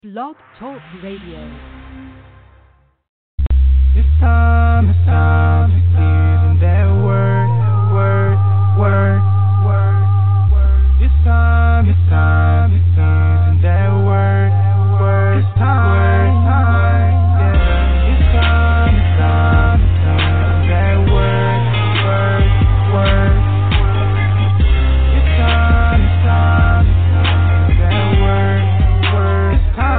Blog Talk Radio. It's time to get in that word. It's time to get in that word. It's time, yeah. It's time to that word. It's time that word.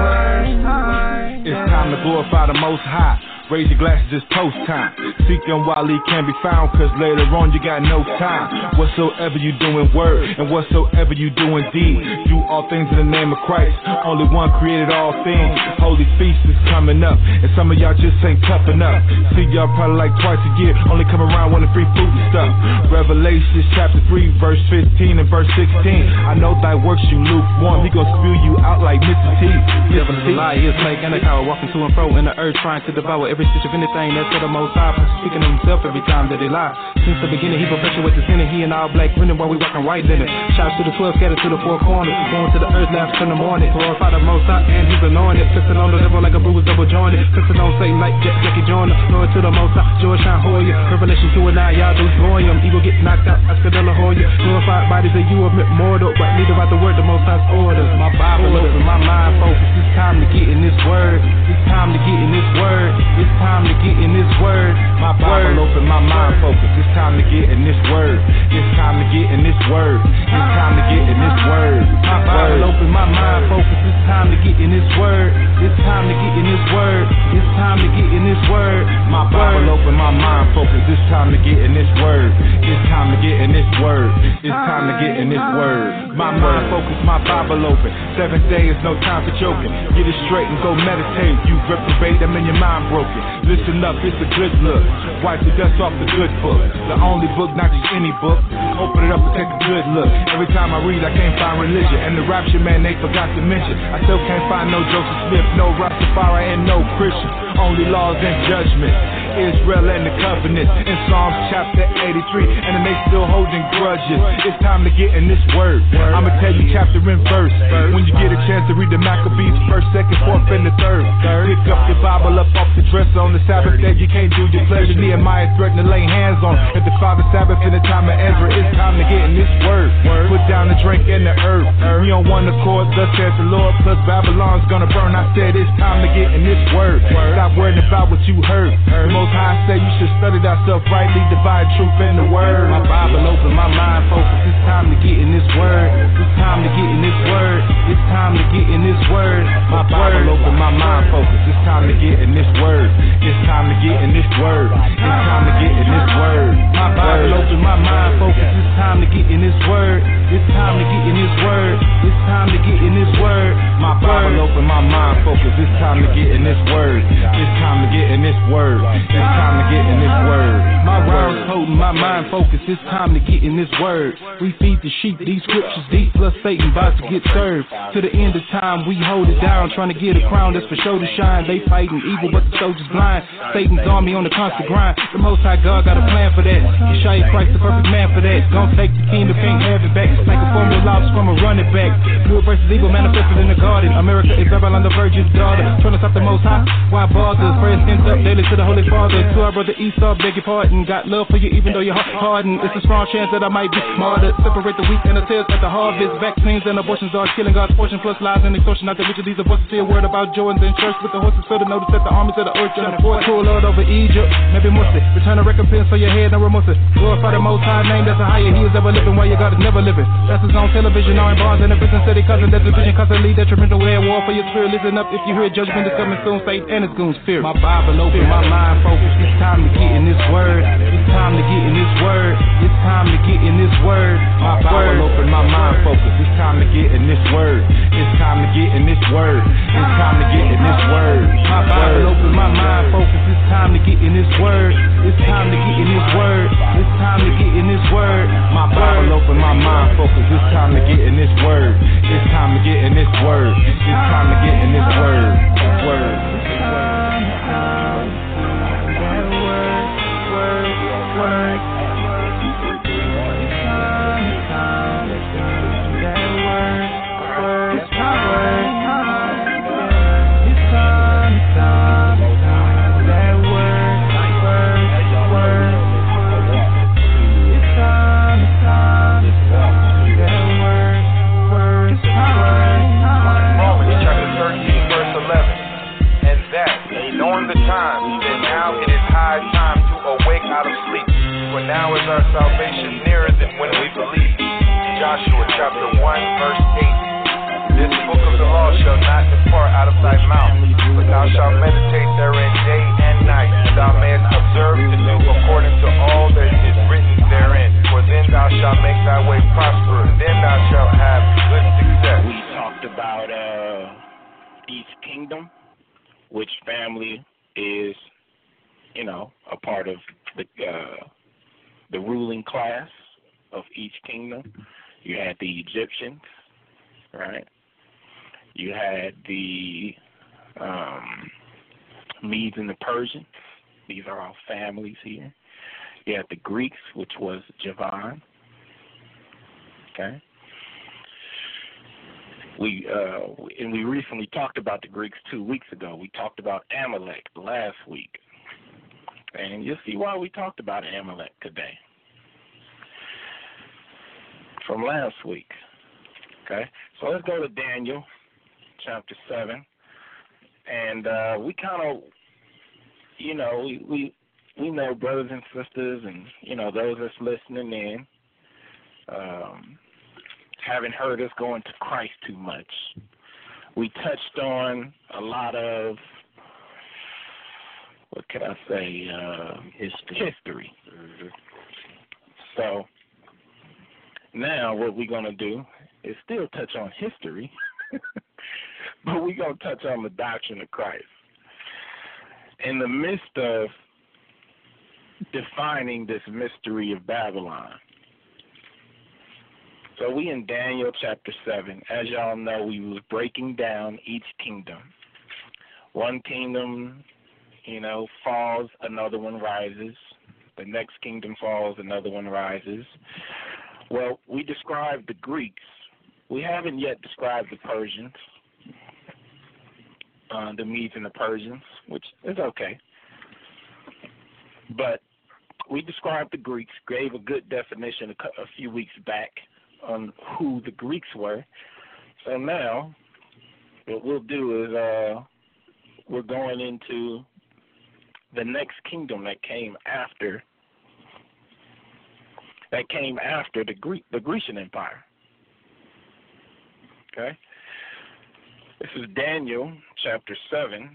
It's time to glorify the Most High. Raise your glasses, it's toast time. Seek him while he can be found, cause later on you got no time. Whatsoever you do in word, and whatsoever you do in deed, do all things in the name of Christ. Only one created all things. Holy feast is coming up, and some of y'all just ain't tough enough. See y'all probably like twice a year, only come around when the free food and stuff. Revelation chapter 3, verse 15 and verse 16. I know thy works you lukewarm, he gon' spew you out like Mr. T. Devil is a lie, he is snake and a coward, walking to and fro in the earth, trying to devour every stitch of anything that's for the Most High, speaking of himself every time that he lies. Since the beginning, he perpetuates the sin, and he in all black women while we walking white linen. Shouts to the 12, scattered to the four corners, going to the earth, laughs in the morning. Glorify the Most High and his anointed, fixing on the devil like a bruise double jointed, fixing on Satan like Jackie Joyner. Lord to the Most High, George Shine Hoya, Revelation 2 and 9, y'all do Goyim. Evil get knocked out, Oscar de la Hoya. Glorified bodies that you admit mortal, right leader about the word, the Most High's orders. My Bible open, my mind focused. It's time to get in this word. It's time to get in this word. It's time to get in this word. My Bible open, my mind focused. It's time to get in this word. It's time to get in this word. It's time to get in this word. My Bible open, my mind focused. It's time to get in this word. It's time to get in this word. It's time to get in this word. My Bible open, my mind focused. It's time to get in this word. It's time to get in this word. It's time to get in this word. My mind focused, my Bible open. 7th day is no time for joking. Get it straight and go meditate. You reprobate, them in your mind broken. Listen up, it's a good look. Wipe the dust off the good book. The only book, not just any book. Open it up and take a good look. Every time I read, I can't find religion. And the rapture man, they forgot to mention. I still can't find no Joseph Smith, no Rastafari, and no Christian. Only laws and judgment. Israel and the covenant. In Psalms chapter 83. And they still holding grudges. It's time to get in this word. I'ma tell you chapter and verse. When you get a chance to read the Maccabees, 1st, 2nd, 4th, and the 3rd. Pick up your Bible up off the dresser on the Sabbath day. You can't do your pleasure. Nehemiah threatened to lay hands on at the Father Sabbath in the time of Ezra. It's time to get in this word. Put down the drink and the herb. We on one accord, thus says the Lord. Plus Babylon's gonna burn. I said it's time to get in this word. Stop worrying about what you heard. The Most High say you should study thyself rightly, divide truth in the word. My Bible open, my mind focused. It's time to get in this word. It's time to get in this word. It's time to get in this word. My Bible open, my mind focused. It's time to get in this word. It's time to get in this word. It's time to get in this word. My Bible open, my mind focused. It's time to get in this word. It's time to get in this word. It's time to get in this word. My Bible open, my mind focused. It's time to get in this word. It's time to get in this word. It's time to get in this word. My words holding my mind focused. It's time to get in this word. We feed the sheep. These scriptures deep. Plus Satan about to get served. To the end of time, we hold it down. Trying to get a crown that's for show to shine. They fighting evil, but the soldiers blind. Satan's army on the constant grind. The Most High God got a plan for that. Yeshua Christ, the perfect man for that. Gonna take the kingdom, can't have it back. Like a formula lost from a running back. Good versus evil manifested in the garden. America is Babylon, the virgin's daughter. Trying to stop the Most High. Why bother? Prayers ends up daily to the Holy Father. To our brother Esau, beg your pardon. Got love for you even though you're hardened. It's a strong chance that I might be smarter. Separate the wheat and the tares at the harvest. Vaccines and abortions are killing God's portion. Plus lies and extortion. Not the rich of these voices. See a word about Jordans and church with the horses. So to notice that the armies of the earth trying to force. Cool Lord over Egypt. Maybe Musa. Return a recompense for your head, no remorse. Glorify the Most High name that's a higher. He is ever living while your God is never living. That's his own television, or in bars and a prison city. Cousin, that's a vision constantly detrimental. Wear war for your spirit. Listen up if you hear judgment is coming soon. Satan and his goons fear. My Bible open, my mind focused. It's time to get in this word. It's time to get in this word. It's time to get in this word. My Bible open, my mind focused. It's time to get in this word. It's time to get in this word. It's time to get in this word. My Bible open, my mind focused. It's time to get in this word. It's time to get in this word. It's time to get in this word. My Bible open, my mind focused. It's time to get in this word. It's time to get in this word. It's time to get in this word. Word. from the times, and now it is high time to awake out of sleep. For now is our salvation nearer than when we believe. Joshua chapter 1 verse 8. This book of the law shall not depart out of thy mouth, but thou shalt meditate therein day and night, that thou mayest observe to do according to all that is written therein. For then thou shalt make thy way prosperous, then thou shalt have good success. We talked about each kingdom, which family is, a part of the ruling class of each kingdom. You had the Egyptians, right? You had the Medes and the Persians. These are all families here. You had the Greeks, which was Javan. Okay. We recently talked about the Greeks 2 weeks ago. We talked about Amalek last week. And you'll see why we talked about Amalek today. From last week. Okay? So let's go to Daniel chapter 7. And we kind of, we know brothers and sisters and, those that's listening in, haven't heard us go into Christ too much. We touched on a lot of, what can I say, history. Mm-hmm. So now what we're going to do is still touch on history, but we're going to touch on the doctrine of Christ. In the midst of defining this mystery of Babylon. So we in Daniel chapter 7. As y'all know, we was breaking down each kingdom. One kingdom, falls, another one rises. The next kingdom falls, another one rises. Well, we described the Greeks. We haven't yet described the Persians, the Medes and the Persians, which is okay. But we described the Greeks, gave a good definition a few weeks back on who the Greeks were. So now what we'll do is we're going into the next kingdom that came after the Grecian Empire. Okay? This is Daniel chapter 7.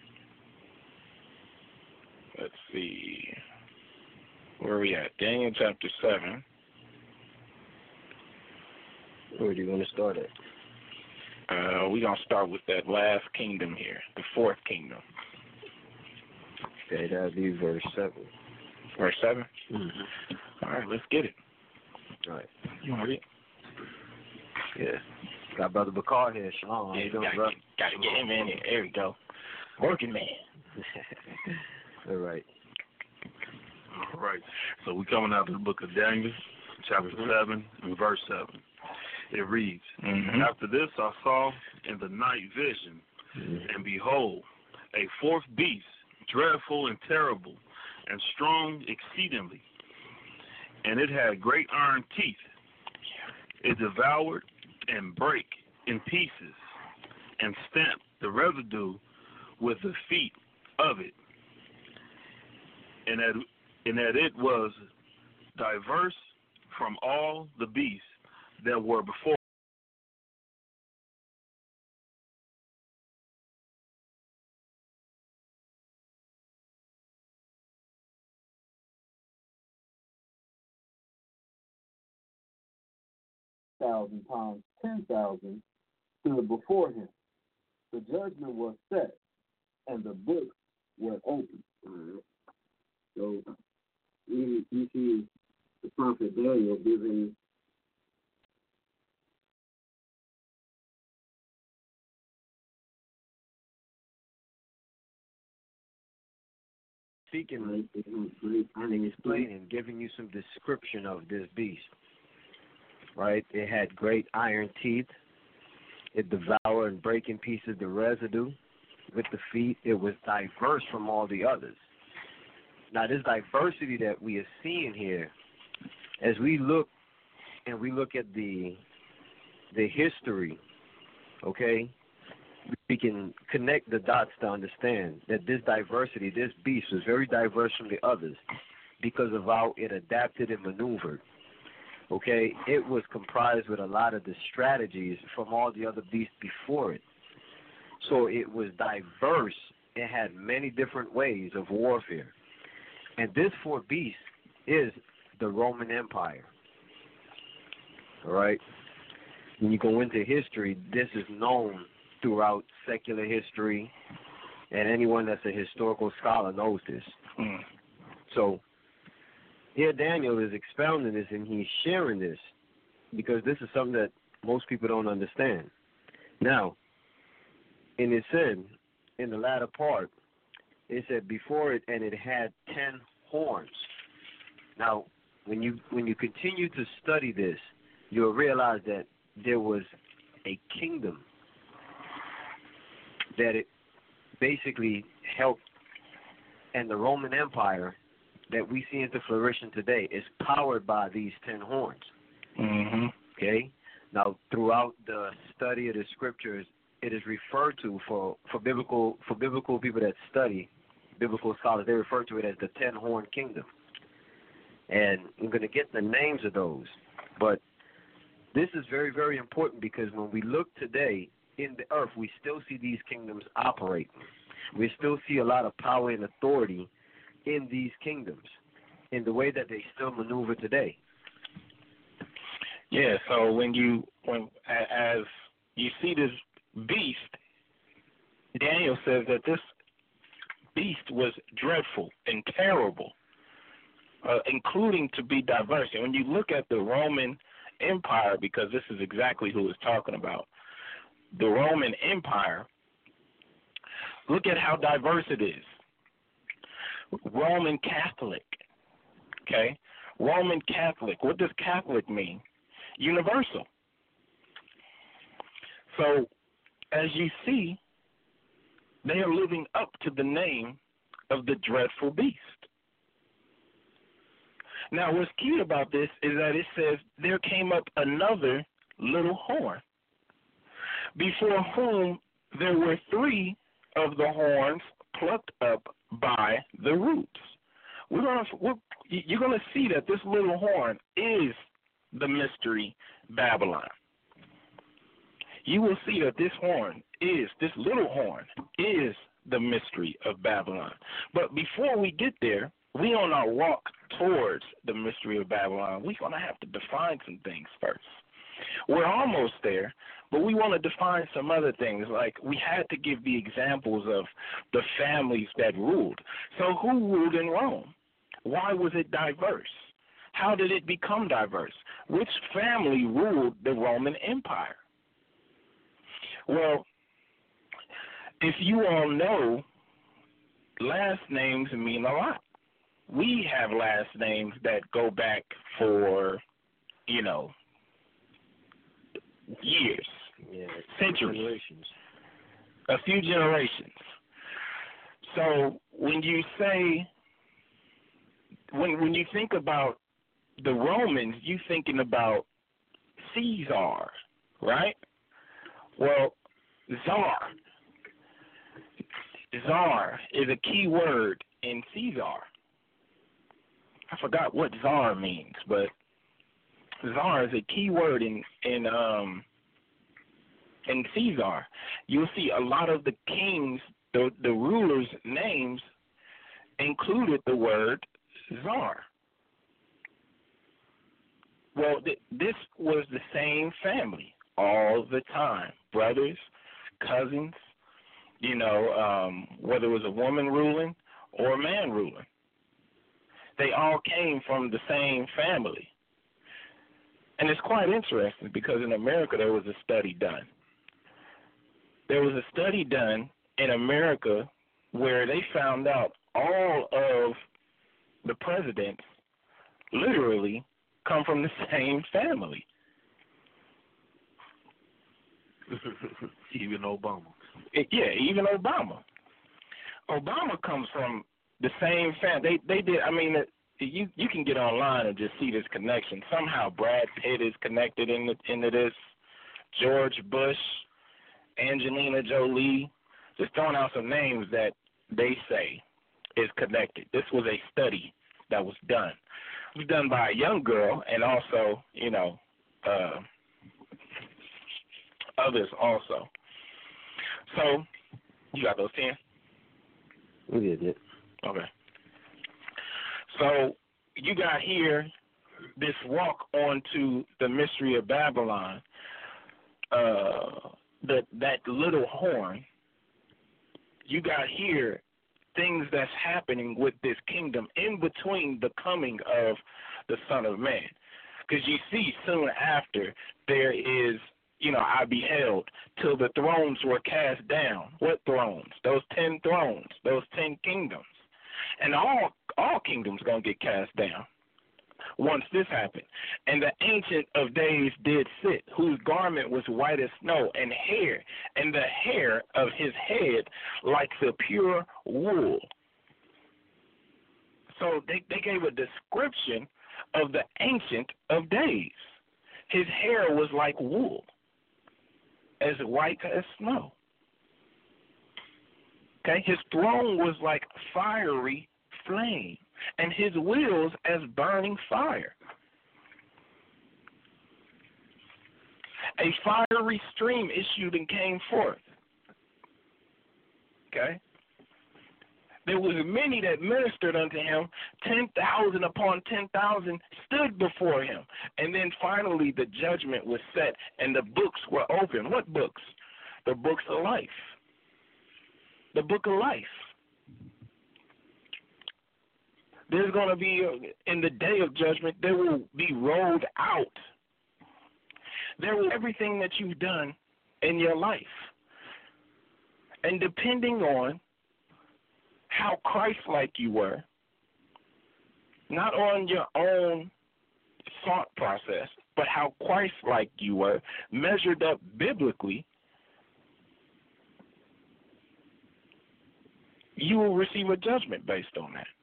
Let's see. Where are we at? Daniel chapter 7. Where do you want to start at? We're going to start with that last kingdom here, the fourth kingdom. Okay, that'll be verse 7. Verse 7? Mm-hmm. All right, let's get it. All right. You want to read it? Yeah. Got Brother Bakar here. Shalom. Yeah, gotta get him in here. There we go. Working man. All right. All right. So we're coming out of the book of Daniel, chapter 7 and verse 7. It reads, After this I saw in the night vision, and behold, a fourth beast, dreadful and terrible, and strong exceedingly. And it had great iron teeth. It devoured and brake in pieces, and stamped the residue with the feet of it. And that it was diverse from all the beasts that were before. Times 10,000 stood before him. The judgment was set, and the books were opened. So you see the prophet Daniel giving speaking and explaining, giving you some description of this beast. Right? It had great iron teeth. It devoured and break in pieces the residue with the feet. It was diverse from all the others. Now, this diversity that we are seeing here, as we look at the history, okay, we can connect the dots to understand that this diversity, this beast, was very diverse from the others because of how it adapted and maneuvered. Okay, it was comprised with a lot of the strategies from all the other beasts before it. So it was diverse. It had many different ways of warfare. And this fourth beast is the Roman Empire. All right? When you go into history, this is known throughout secular history, and anyone that's a historical scholar knows this. So here Daniel is expounding this, and he's sharing this because this is something that most people don't understand. Now, and it said in the latter part, it said before it, and it had 10 horns. Now, when you continue to study this, you'll realize that there was a kingdom that it basically helped, and the Roman Empire that we see into flourishing today is powered by these 10 horns. Okay? Now, throughout the study of the scriptures, it is referred to for biblical people that study, biblical scholars, they refer to it as the 10-horn kingdom. And I'm going to get the names of those. But this is very, very important because when we look today in the earth, we still see these kingdoms operating. We still see a lot of power and authority in these kingdoms in the way that they still maneuver today. Yeah, so as you see this beast, Daniel says that this beast was dreadful and terrible, including to be diverse. And when you look at the Roman Empire, because this is exactly who it's talking about, the Roman Empire, look at how diverse it is. Roman Catholic, okay? Roman Catholic. What does Catholic mean? Universal. So, as you see, they are living up to the name of the dreadful beast. Now, what's key about this is that it says there came up another little horn, before whom there were 3 of the horns plucked up by the roots. You're going to see that this little horn is the mystery Babylon. You will see that this little horn is the mystery of Babylon. But before we get there, we on our walk towards the mystery of Babylon, we're going to have to define some things first. We're almost there, but we want to define some other things. Like we had to give the examples of the families that ruled. So who ruled in Rome? Why was it diverse? How did it become diverse? Which family ruled the Roman Empire? Well, if you all know, last names mean a lot. We have last names that go back for, years, centuries, generations. A few generations. So when you say, when you think about the Romans, you're thinking about Caesar, right? Well, Czar. Czar is a key word in Caesar. I forgot what Czar means, but Czar is a key word in Caesar. You'll see a lot of the kings, the rulers' names included the word Czar. Well, this was the same family all the time. Brothers, cousins, whether it was a woman ruling or a man ruling. They all came from the same family. And it's quite interesting because in America there was a study done. There was a study done in America where they found out all of the presidents literally come from the same family. Even Obama. Even Obama. Obama comes from the same family. They did. I mean, you can get online and just see this connection. Somehow Brad Pitt is connected into this. George Bush Angelina Jolie, just throwing out some names that they say is connected. This was a study that was done. It was done by a young girl and also, others also. So, you got those 10? We did. Okay. So, you got here this walk onto the mystery of Babylon, that little horn. You got here things that's happening with this kingdom in between the coming of the Son of Man. Because you see soon after there is, I beheld till the thrones were cast down. What thrones? Those 10 thrones, those 10 kingdoms. And all kingdoms going to get cast down once this happened. And the Ancient of Days did sit, whose garment was white as snow, and the hair of his head like the pure wool. So they gave a description of the Ancient of Days. His hair was like wool, as white as snow. Okay, his throne was like fiery flame, and his wheels as burning fire. A fiery stream issued and came forth. Okay? There was many that ministered unto him. 10,000 upon 10,000 stood before him. And then finally the judgment was set and the books were open. What books? The books of life. The book of life. There's going to be, in the day of judgment, there will be rolled out. There will everything that you've done in your life. And depending on how Christ-like you were, not on your own thought process, but how Christ-like you were, measured up biblically, you will receive a judgment based on that.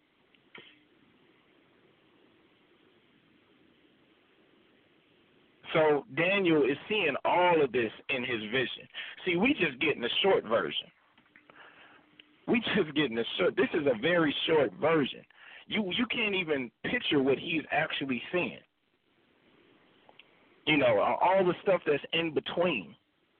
So Daniel is seeing all of this in his vision. See, we just getting a short version. This is a very short version. You can't even picture what he's actually seeing. All the stuff that's in between.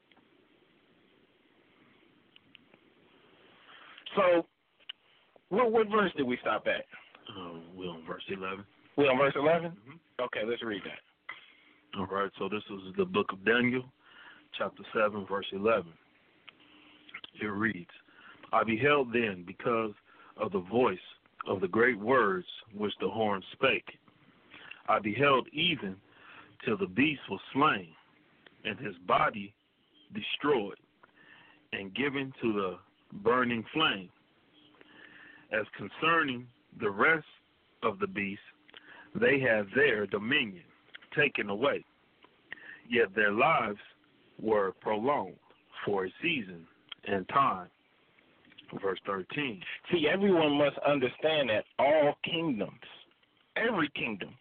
So, what verse did we stop at? We're on verse 11. We're on verse 11? Mm-hmm. Okay, let's read that. All right, so this is the book of Daniel, chapter 7, verse 11. It reads, I beheld then because of the voice of the great words which the horn spake. I beheld even till the beast was slain, and his body destroyed, and given to the burning flame. As concerning the rest of the beasts, they have their dominion taken away, yet their lives were prolonged for a season and time. Verse 13. See, everyone must understand that all kingdoms, every kingdom,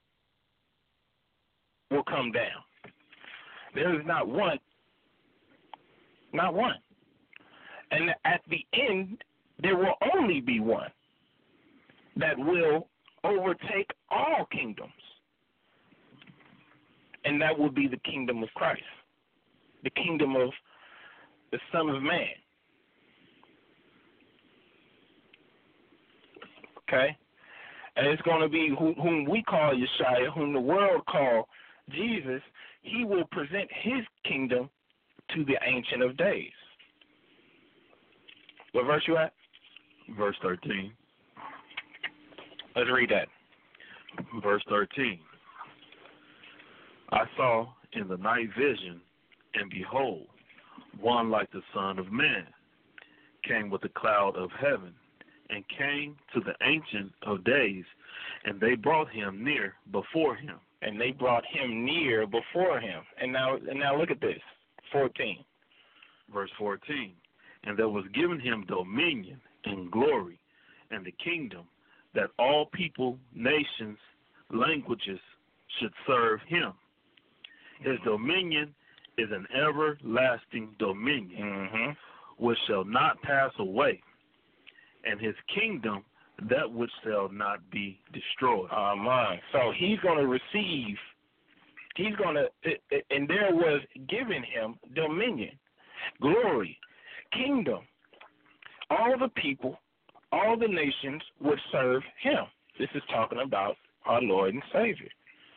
will come down. There is not one. And at the end, there will only be one that will overtake all kingdoms. And that will be the kingdom of Christ, the kingdom of the Son of Man. Okay? And it's going to be whom we call Yeshua, whom the world call Jesus. He will present his kingdom to the Ancient of Days. What verse you at? Verse 13. Let's read that. Verse 13. I saw in the night vision, and behold, one like the Son of Man came with a cloud of heaven, and came to the Ancient of Days, and they brought him near before him. And they brought him near before him. And now look at this, 14. Verse 14. And there was given him dominion and glory and the kingdom, that all people, nations, languages should serve him. His dominion is an everlasting dominion which shall not pass away, and his kingdom that which shall not be destroyed. So he's going to receive, and there was given him dominion, glory, kingdom. All the people, all the nations would serve him. This is talking about our Lord and Savior.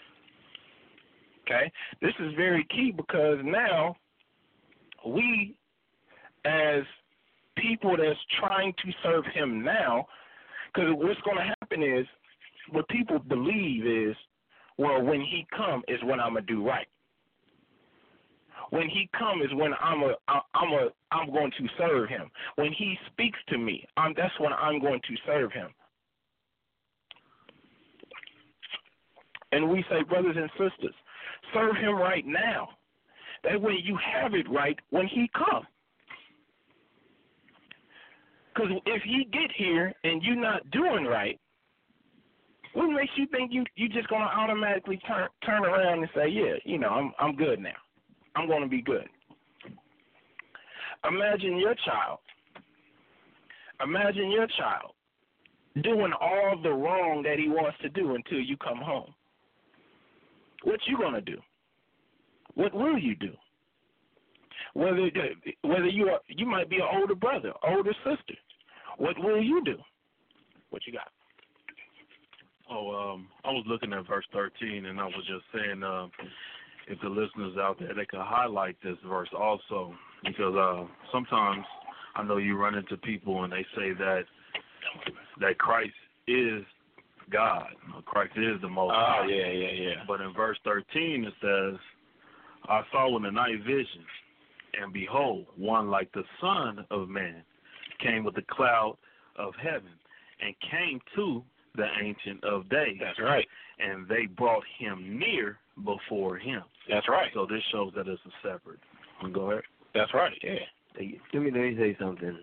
Okay? This is very key because now we, as people that's trying to serve him now, because what's going to happen is, what people believe is, well, when he come is when I'm going to do right. When he come is when I'm going to serve him. When he speaks to me, that's when I'm going to serve him. And we say, brothers and sisters, serve him right now. That way you have it right when he come. Because if he get here and you're not doing right, what makes you think you just going to automatically turn around and say, yeah, I'm good now. I'm going to be good. Imagine your child doing all the wrong that he wants to do until you come home. What you going to do? What will you do? Whether you might be an older brother, older sister, what will you do? What you got? I was looking at verse 13, and I was just saying, if the listeners out there, they could highlight this verse also, because sometimes I know you run into people and they say that Christ is God, Christ is the Most High. Yeah. But in verse 13 it says, I saw in the night vision, and behold, one like the Son of Man came with the cloud of heaven, and came to the Ancient of Days. That's right. And they brought him near before him. That's right. So this shows that it's a separate. Go ahead. That's right, yeah. Let me say something.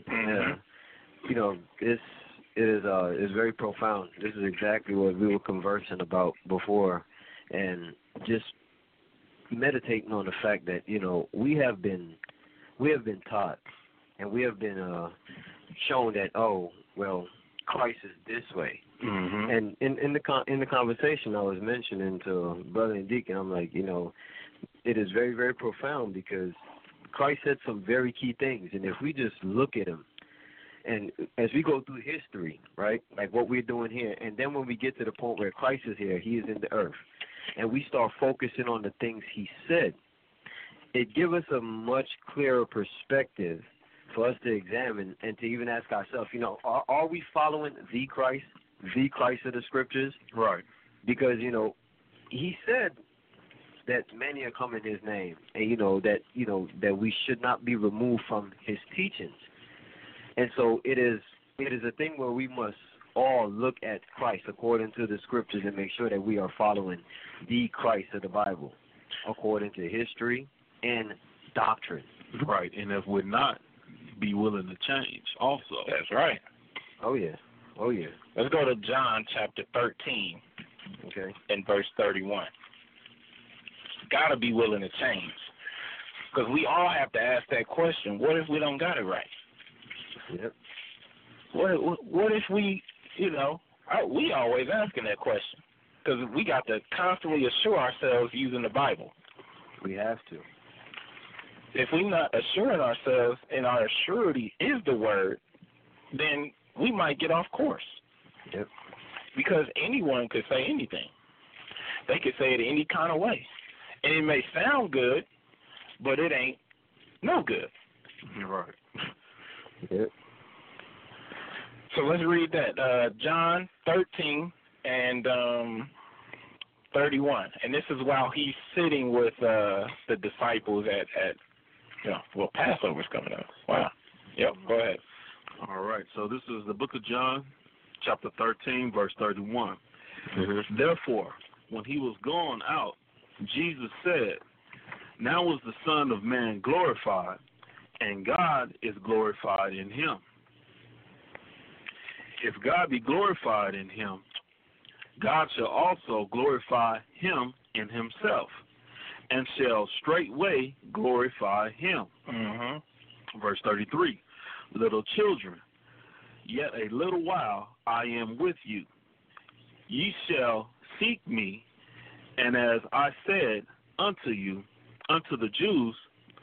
This is very profound. This is exactly what we were conversing about before, and just meditating on the fact that we have been taught, and we have been shown that Christ is this way. And in the conversation I was mentioning to Brother and Deacon, I'm like, it is very, very profound, because Christ said some very key things, and if we just look at him, and as we go through history, right, like what we're doing here, and then when we get to the point where Christ is here, he is in the earth, and we start focusing on the things he said, it gives us a much clearer perspective for us to examine and to even ask ourselves, are we following the Christ of the Scriptures? Right. Because, he said that many are coming in his name, and, that we should not be removed from his teachings. And so it is a thing where we must all look at Christ according to the Scriptures and make sure that we are following the Christ of the Bible according to history and doctrine. Right, and if we're not, be willing to change also. That's right. Oh, yeah. Let's go to John chapter 13, okay, and verse 31. Got to be willing to change, because we all have to ask that question, what if we don't got it right? Yep. What if we, we always asking that question, because we got to constantly assure ourselves using the Bible. We have to. If we're not assuring ourselves and our surety is the word, then we might get off course. Yep. Because anyone could say anything. They could say it any kind of way. And it may sound good, but it ain't no good. Right. Yep. So let's read that. John 13 and 31. And this is while he's sitting with the disciples at Passover's coming up. Wow. Yep, go ahead. All right. So this is the book of John, chapter 13, verse 31. Mm-hmm. Therefore, when he was gone out, Jesus said, now is the Son of Man glorified, and God is glorified in him. If God be glorified in him, God shall also glorify him in himself, and shall straightway glorify him. Verse 33, little children, yet a little while I am with you. Ye shall seek me, and as I said unto you, unto the Jews,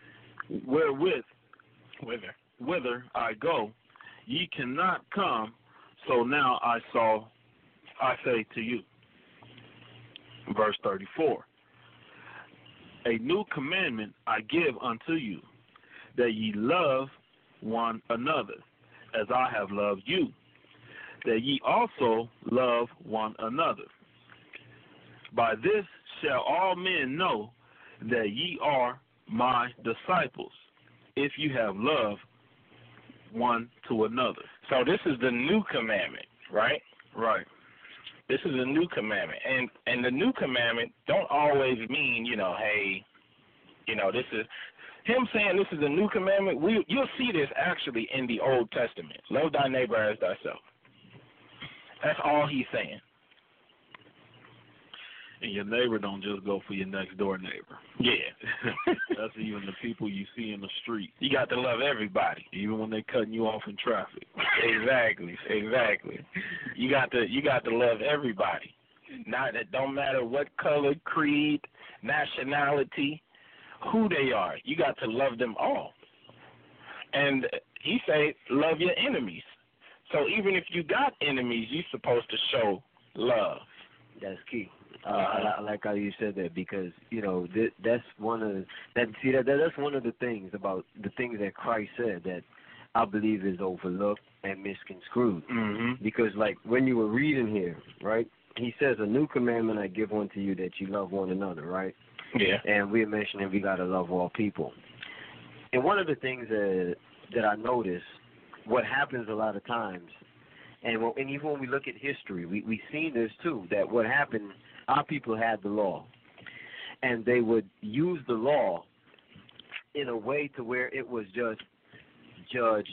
whither I go, ye cannot come, so now I say to you. Verse 34, a new commandment I give unto you, that ye love one another, as I have loved you, that ye also love one another. By this shall all men know that ye are my disciples, if you have love one to another. So this is the new commandment, right? Right. This is a new commandment. And the new commandment don't always mean, hey, this is him saying this is a new commandment. You'll see this actually in the Old Testament. Love thy neighbor as thyself. That's all he's saying. And your neighbor don't just go for your next door neighbor. Yeah. That's even the people you see in the street. You got to love everybody. Even when they cutting you off in traffic. Exactly. You got to love everybody. It don't matter what color, creed, nationality, who they are. You got to love them all. And he say, love your enemies. So even if you got enemies, you're supposed to show love. That's key. I like how you said that, because that's one of that's one of the things about the things that Christ said that I believe is overlooked and misconstrued. Because like when you were reading here, right, he says, a new commandment I give unto you, that you love one another, right? Yeah. And we're mentioning we gotta love all people. And one of the things that I notice, what happens a lot of times, and even when we look at history, we seen this too, that what happened, our people had the law, and they would use the law in a way to where it was just judge.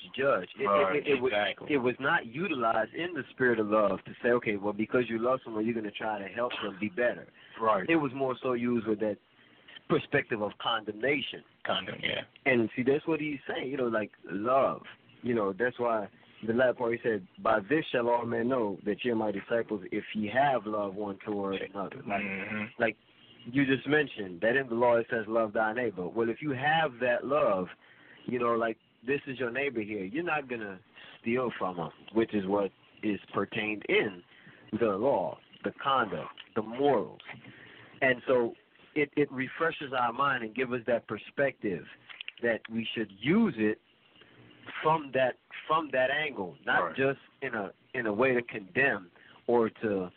Exactly. It was not utilized in the spirit of love to say, okay, well, because you love someone, you're going to try to help them be better. Right. It was more so used with that perspective of condemnation. Yeah. And see, that's what he's saying, like love. That's why the last part he said, by this shall all men know that you're my disciples, if ye have love one toward another. Like you just mentioned, that in the law it says love thy neighbor. Well, if you have that love, like this is your neighbor here, you're not going to steal from him, which is what is pertained in the law, the conduct, the morals. And so it refreshes our mind and gives us that perspective that we should use it from that angle, not just in a way to condemn or to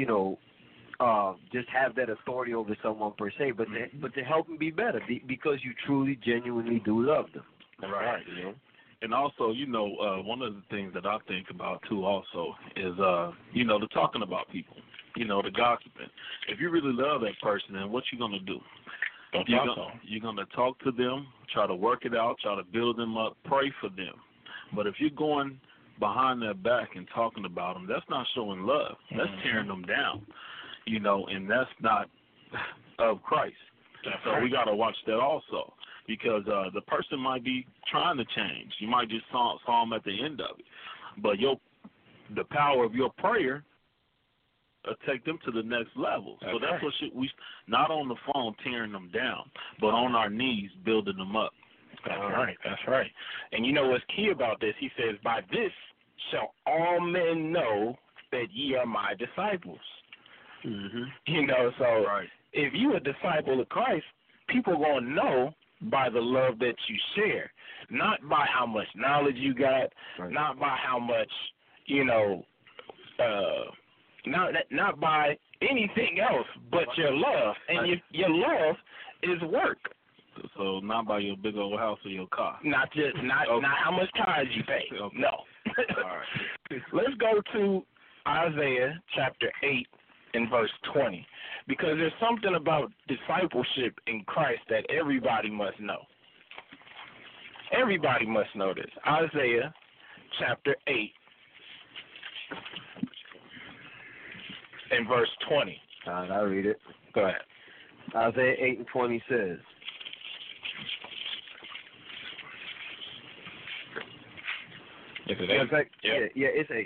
just have that authority over someone per se, but to help them be better, because you truly, genuinely do love them. Right. And also, one of the things that I think about too also is, the talking about people, the gossiping. If you really love that person, then what you gonna do? You're gonna talk to them, try to work it out, try to build them up, pray for them. But if you're going behind their back and talking about them, that's not showing love. That's tearing them down, and that's not of Christ. So we got to watch that also, because the person might be trying to change. You might just saw them at the end of it. But the power of your prayer take them to the next level. So that's what we not on the phone tearing them down, but on our knees building them up. That's right. And what's key about this? He says, by this shall all men know that ye are my disciples. So if you a disciple of Christ, people going to know by the love that you share, not by how much knowledge you got, not by how much, not by anything else but your love. And your love is work. So not by your big old house or your car. Not how much tithes you pay. Okay. No. All right. Let's go to Isaiah chapter 8 and verse 20, because there's something about discipleship in Christ that everybody must know. Everybody must know this. Isaiah chapter 8 and verse 20. I'll read it. Go ahead. Isaiah 8:20 says, Is it 8? in fact, Yeah. yeah, it's 8.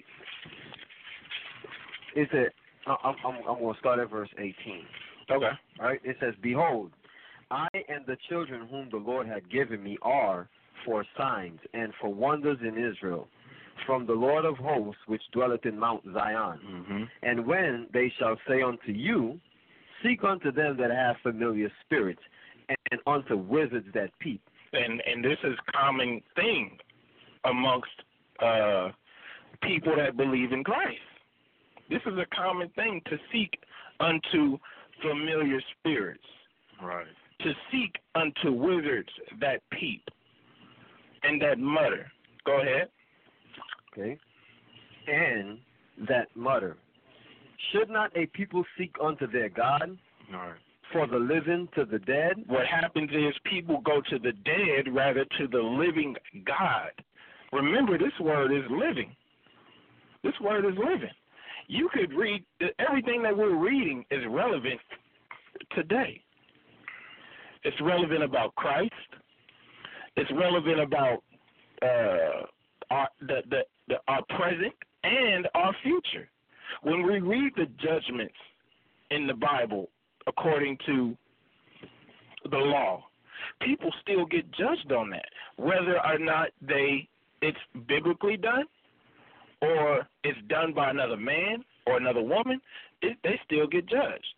It's I'm going to start at verse 18. Okay. All right, it says, Behold, I and the children whom the Lord had given me are for signs and for wonders in Israel, from the Lord of hosts, which dwelleth in Mount Zion. Mm-hmm. And when they shall say unto you, Seek unto them that have familiar spirits, and unto wizards that peep. And this is common thing amongst people that believe in Christ. This is a common thing to seek unto familiar spirits. Right. To seek unto wizards that peep and that mutter. Go ahead. Okay. And that mutter. Should not a people seek unto their God? All right. For the living to the dead? What happens is people go to the dead rather to the living God. Remember, this word is living. This word is living. You could read, everything that we're reading is relevant today. It's relevant about Christ. It's relevant about our present and our future. When we read the judgments in the Bible according to the law, people still get judged on that, whether or not it's biblically done or it's done by another man or another woman. They still get judged.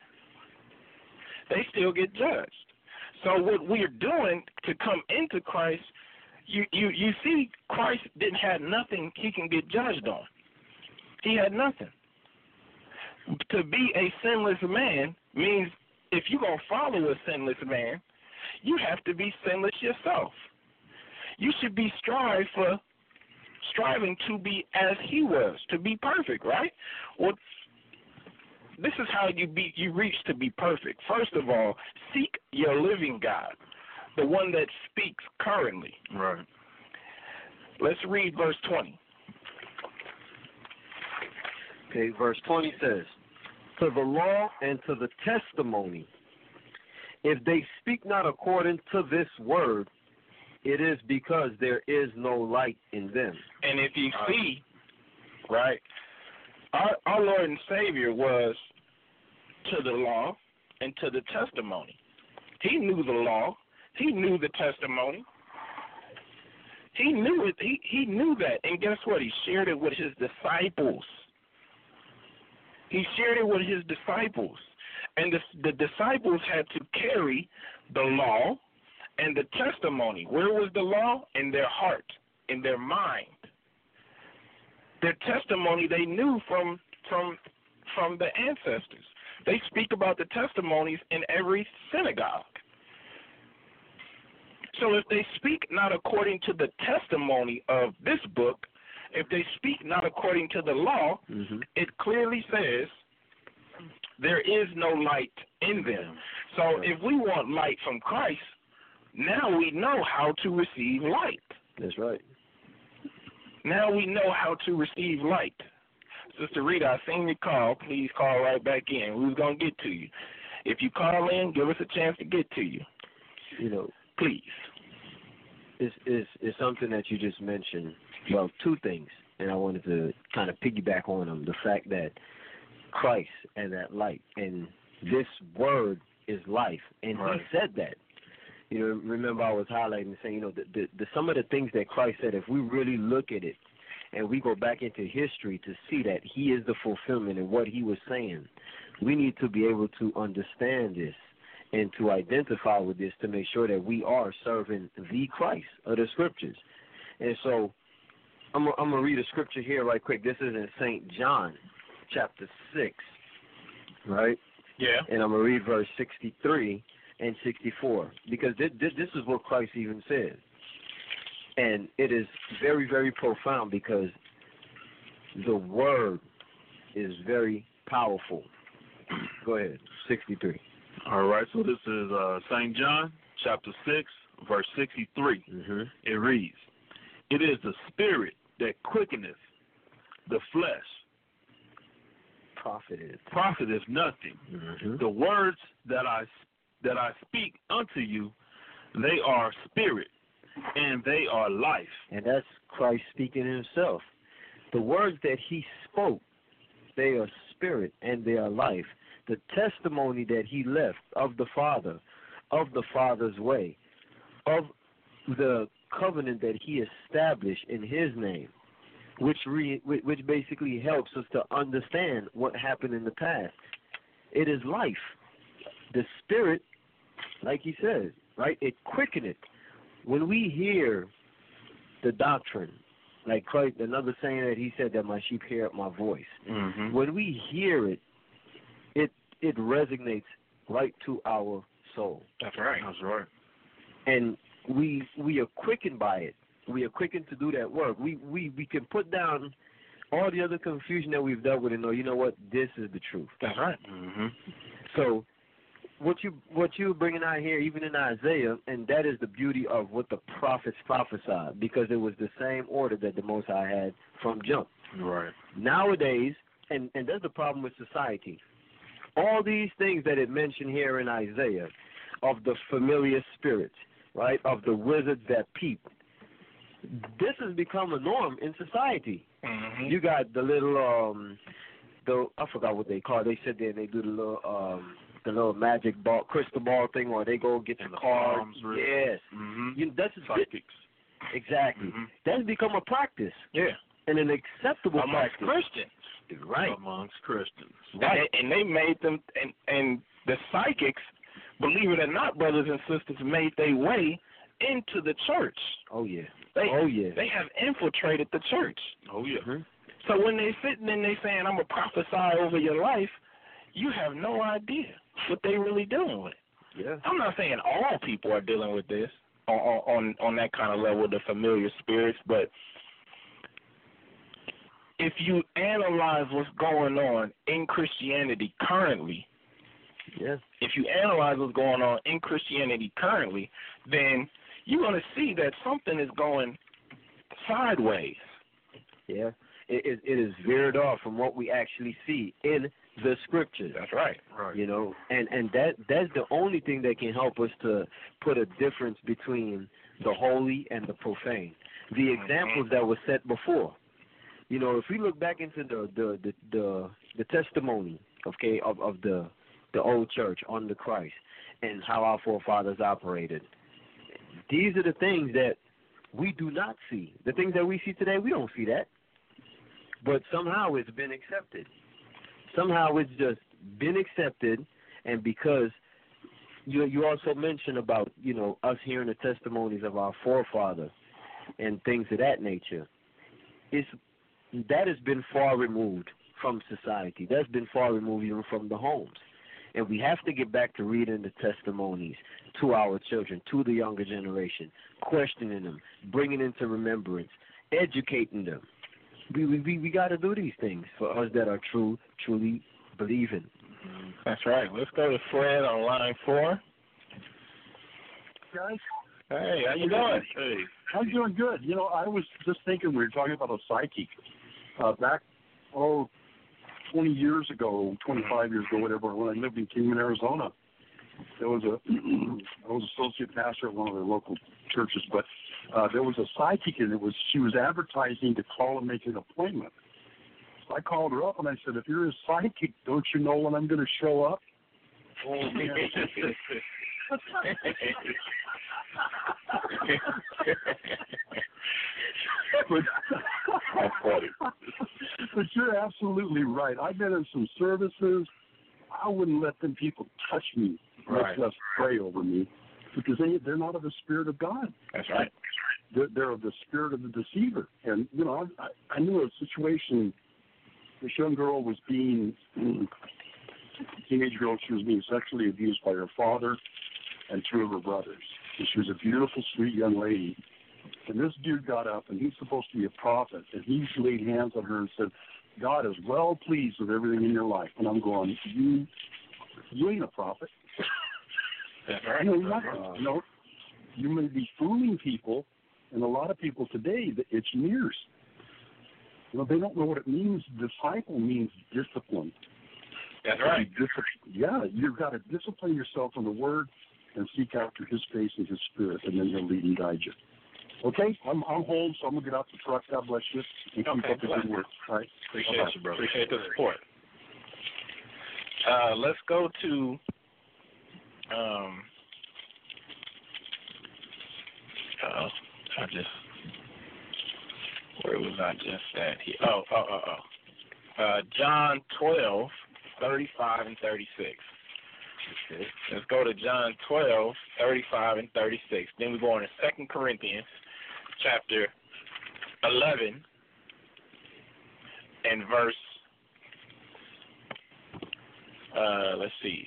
They still get judged. So what we're doing to come into Christ, you see, Christ didn't have nothing he can get judged on. He had nothing. To be a sinless man means if you're going to follow a sinless man, you have to be sinless yourself. You should be striving to be as he was, to be perfect, right? Well, this is how you reach to be perfect. First of all, seek your living God, the one that speaks currently. Right. Let's read verse 20. Okay, verse 20 says, To the law and to the testimony, if they speak not according to this word, it is because there is no light in them. And if you see, right, our Lord and Savior was to the law and to the testimony. He knew the law. He knew the testimony. He knew it. He knew that. And guess what? He shared it with his disciples. He shared it with his disciples. And the disciples had to carry the law and the testimony. Where was the law? In their heart, in their mind. Their testimony they knew from the ancestors. They speak about the testimonies in every synagogue. So if they speak not according to the testimony of this book, if they speak not according to the law, it clearly says there is no light in them. So if we want light from Christ, now we know how to receive light. That's right. Now we know how to receive light. Sister Rita, I seen your call. Please call right back in. We was going to get to you. If you call in, give us a chance to get to you. You know, please. It's something that you just mentioned. Well, two things, and I wanted to kind of piggyback on them. The fact that Christ and that light, and this word is life, and he said that. You know, remember I was highlighting and saying, you know, the some of the things that Christ said, if we really look at it and we go back into history to see that he is the fulfillment of what he was saying, we need to be able to understand this and to identify with this to make sure that we are serving the Christ of the Scriptures. And so I'm going to read a scripture here right quick. This is in St. John, chapter 6, right? Yeah. And I'm going to read verse 63 and 64, because this is what Christ even said. And it is very, very profound because the word is very powerful. Go ahead, 63. All right, so this is St. John, chapter 6, verse 63. It reads, It is the spirit that quickeneth the flesh. profiteth nothing. Mm-hmm. The words that I speak unto you, they are spirit, and they are life. And that's Christ speaking himself. The words that he spoke, they are spirit and they are life. The testimony that he left of the Father, of the Father's way, of the covenant that he established in his name, which basically helps us to understand what happened in the past. It is life. The spirit, like he says, right, it quickeneth. When we hear the doctrine, like Christ, another saying that he said that my sheep hear my voice. Mm-hmm. When we hear it, it resonates right to our soul. That's right. That's right. And we are quickened by it. We are quickened to do that work. We can put down all the other confusion that we've dealt with and know, you know what, this is the truth. That's right. Mm-hmm. So what you're bringing out here, even in Isaiah, and that is the beauty of what the prophets prophesied, because it was the same order that the Most High had from jump. Right. Nowadays, and that's the problem with society, all these things that it mentioned here in Isaiah, of the familiar spirits, right, of the wizards that peep, this has become a norm in society. Mm-hmm. You got the little, I forgot what they call it. They sit there and they do the little magic ball, crystal ball thing, or they go get the cards. Yes. Mm-hmm. That's psychics. Exactly. Mm-hmm. That's become a practice. Yeah. And an acceptable amongst practice. Christians. Right. Amongst Christians. Right. And they made them, and the psychics, believe it or not, brothers and sisters, made their way into the church. Oh, yeah. They have infiltrated the church. Oh, yeah. Mm-hmm. So when they sitting and they saying, I'm going to prophesy over your life, you have no idea what they really dealing with. Yeah. I'm not saying all people are dealing with this on that kind of level, the familiar spirits, but if you analyze what's going on in Christianity currently, yeah, if you analyze what's going on in Christianity currently, then you're going to see that something is going sideways. Yeah. It is veered off from what we actually see in the scriptures. That's right. Right. You know, and that's the only thing that can help us to put a difference between the holy and the profane. The examples that were set before. You know, if we look back into the testimony, okay, of the old church under Christ and how our forefathers operated, these are the things that we do not see. The things that we see today, we don't see that. But somehow it's been accepted. Somehow it's just been accepted, and because you also mentioned about, you know, us hearing the testimonies of our forefathers and things of that nature, that has been far removed from society. That's been far removed even from the homes. And we have to get back to reading the testimonies to our children, to the younger generation, questioning them, bringing into remembrance, educating them. We got to do these things for us that are truly believing. That's right. Let's go to Fred on line 4. Guys, hey, how you doing? Hey. I'm doing good. You know, I was just thinking we were talking about a psychic. Back, 20 years ago, 25 years ago, whatever, when I lived in Kingman, Arizona, I was associate pastor at one of the local churches, but there was a psychic, and she was advertising to call and make an appointment. So I called her up and I said, if you're a psychic, don't you know when I'm going to show up? Oh, man. But you're absolutely right. I've been in some services. I wouldn't let them people touch me, much less pray over me, because they're not of the Spirit of God. That's right. They're of the spirit of the deceiver. And, you know, I knew a situation. This young girl was being, teenage girl, she was being sexually abused by her father and 2 of her brothers. And she was a beautiful, sweet young lady. And this dude got up, and he's supposed to be a prophet, and he laid hands on her and said, God is well pleased with everything in your life. And I'm going, you ain't a prophet. That's right. No, you may be fooling people, and a lot of people today, it's years. You know, they don't know what it means. Disciple means discipline. That's right. You've got to discipline yourself in the Word and seek after His face and His Spirit, and then He'll lead and guide you. Okay, I'm home, so I'm gonna get out the truck. God bless you, and keep up the good work. All right, appreciate you, brother. Appreciate the support. Let's go to where was I just at here? John 12, 35 and 36. Okay. Let's go to John 12, 35 and 36. Then we go on to 2 Corinthians chapter 11 and verse, let's see,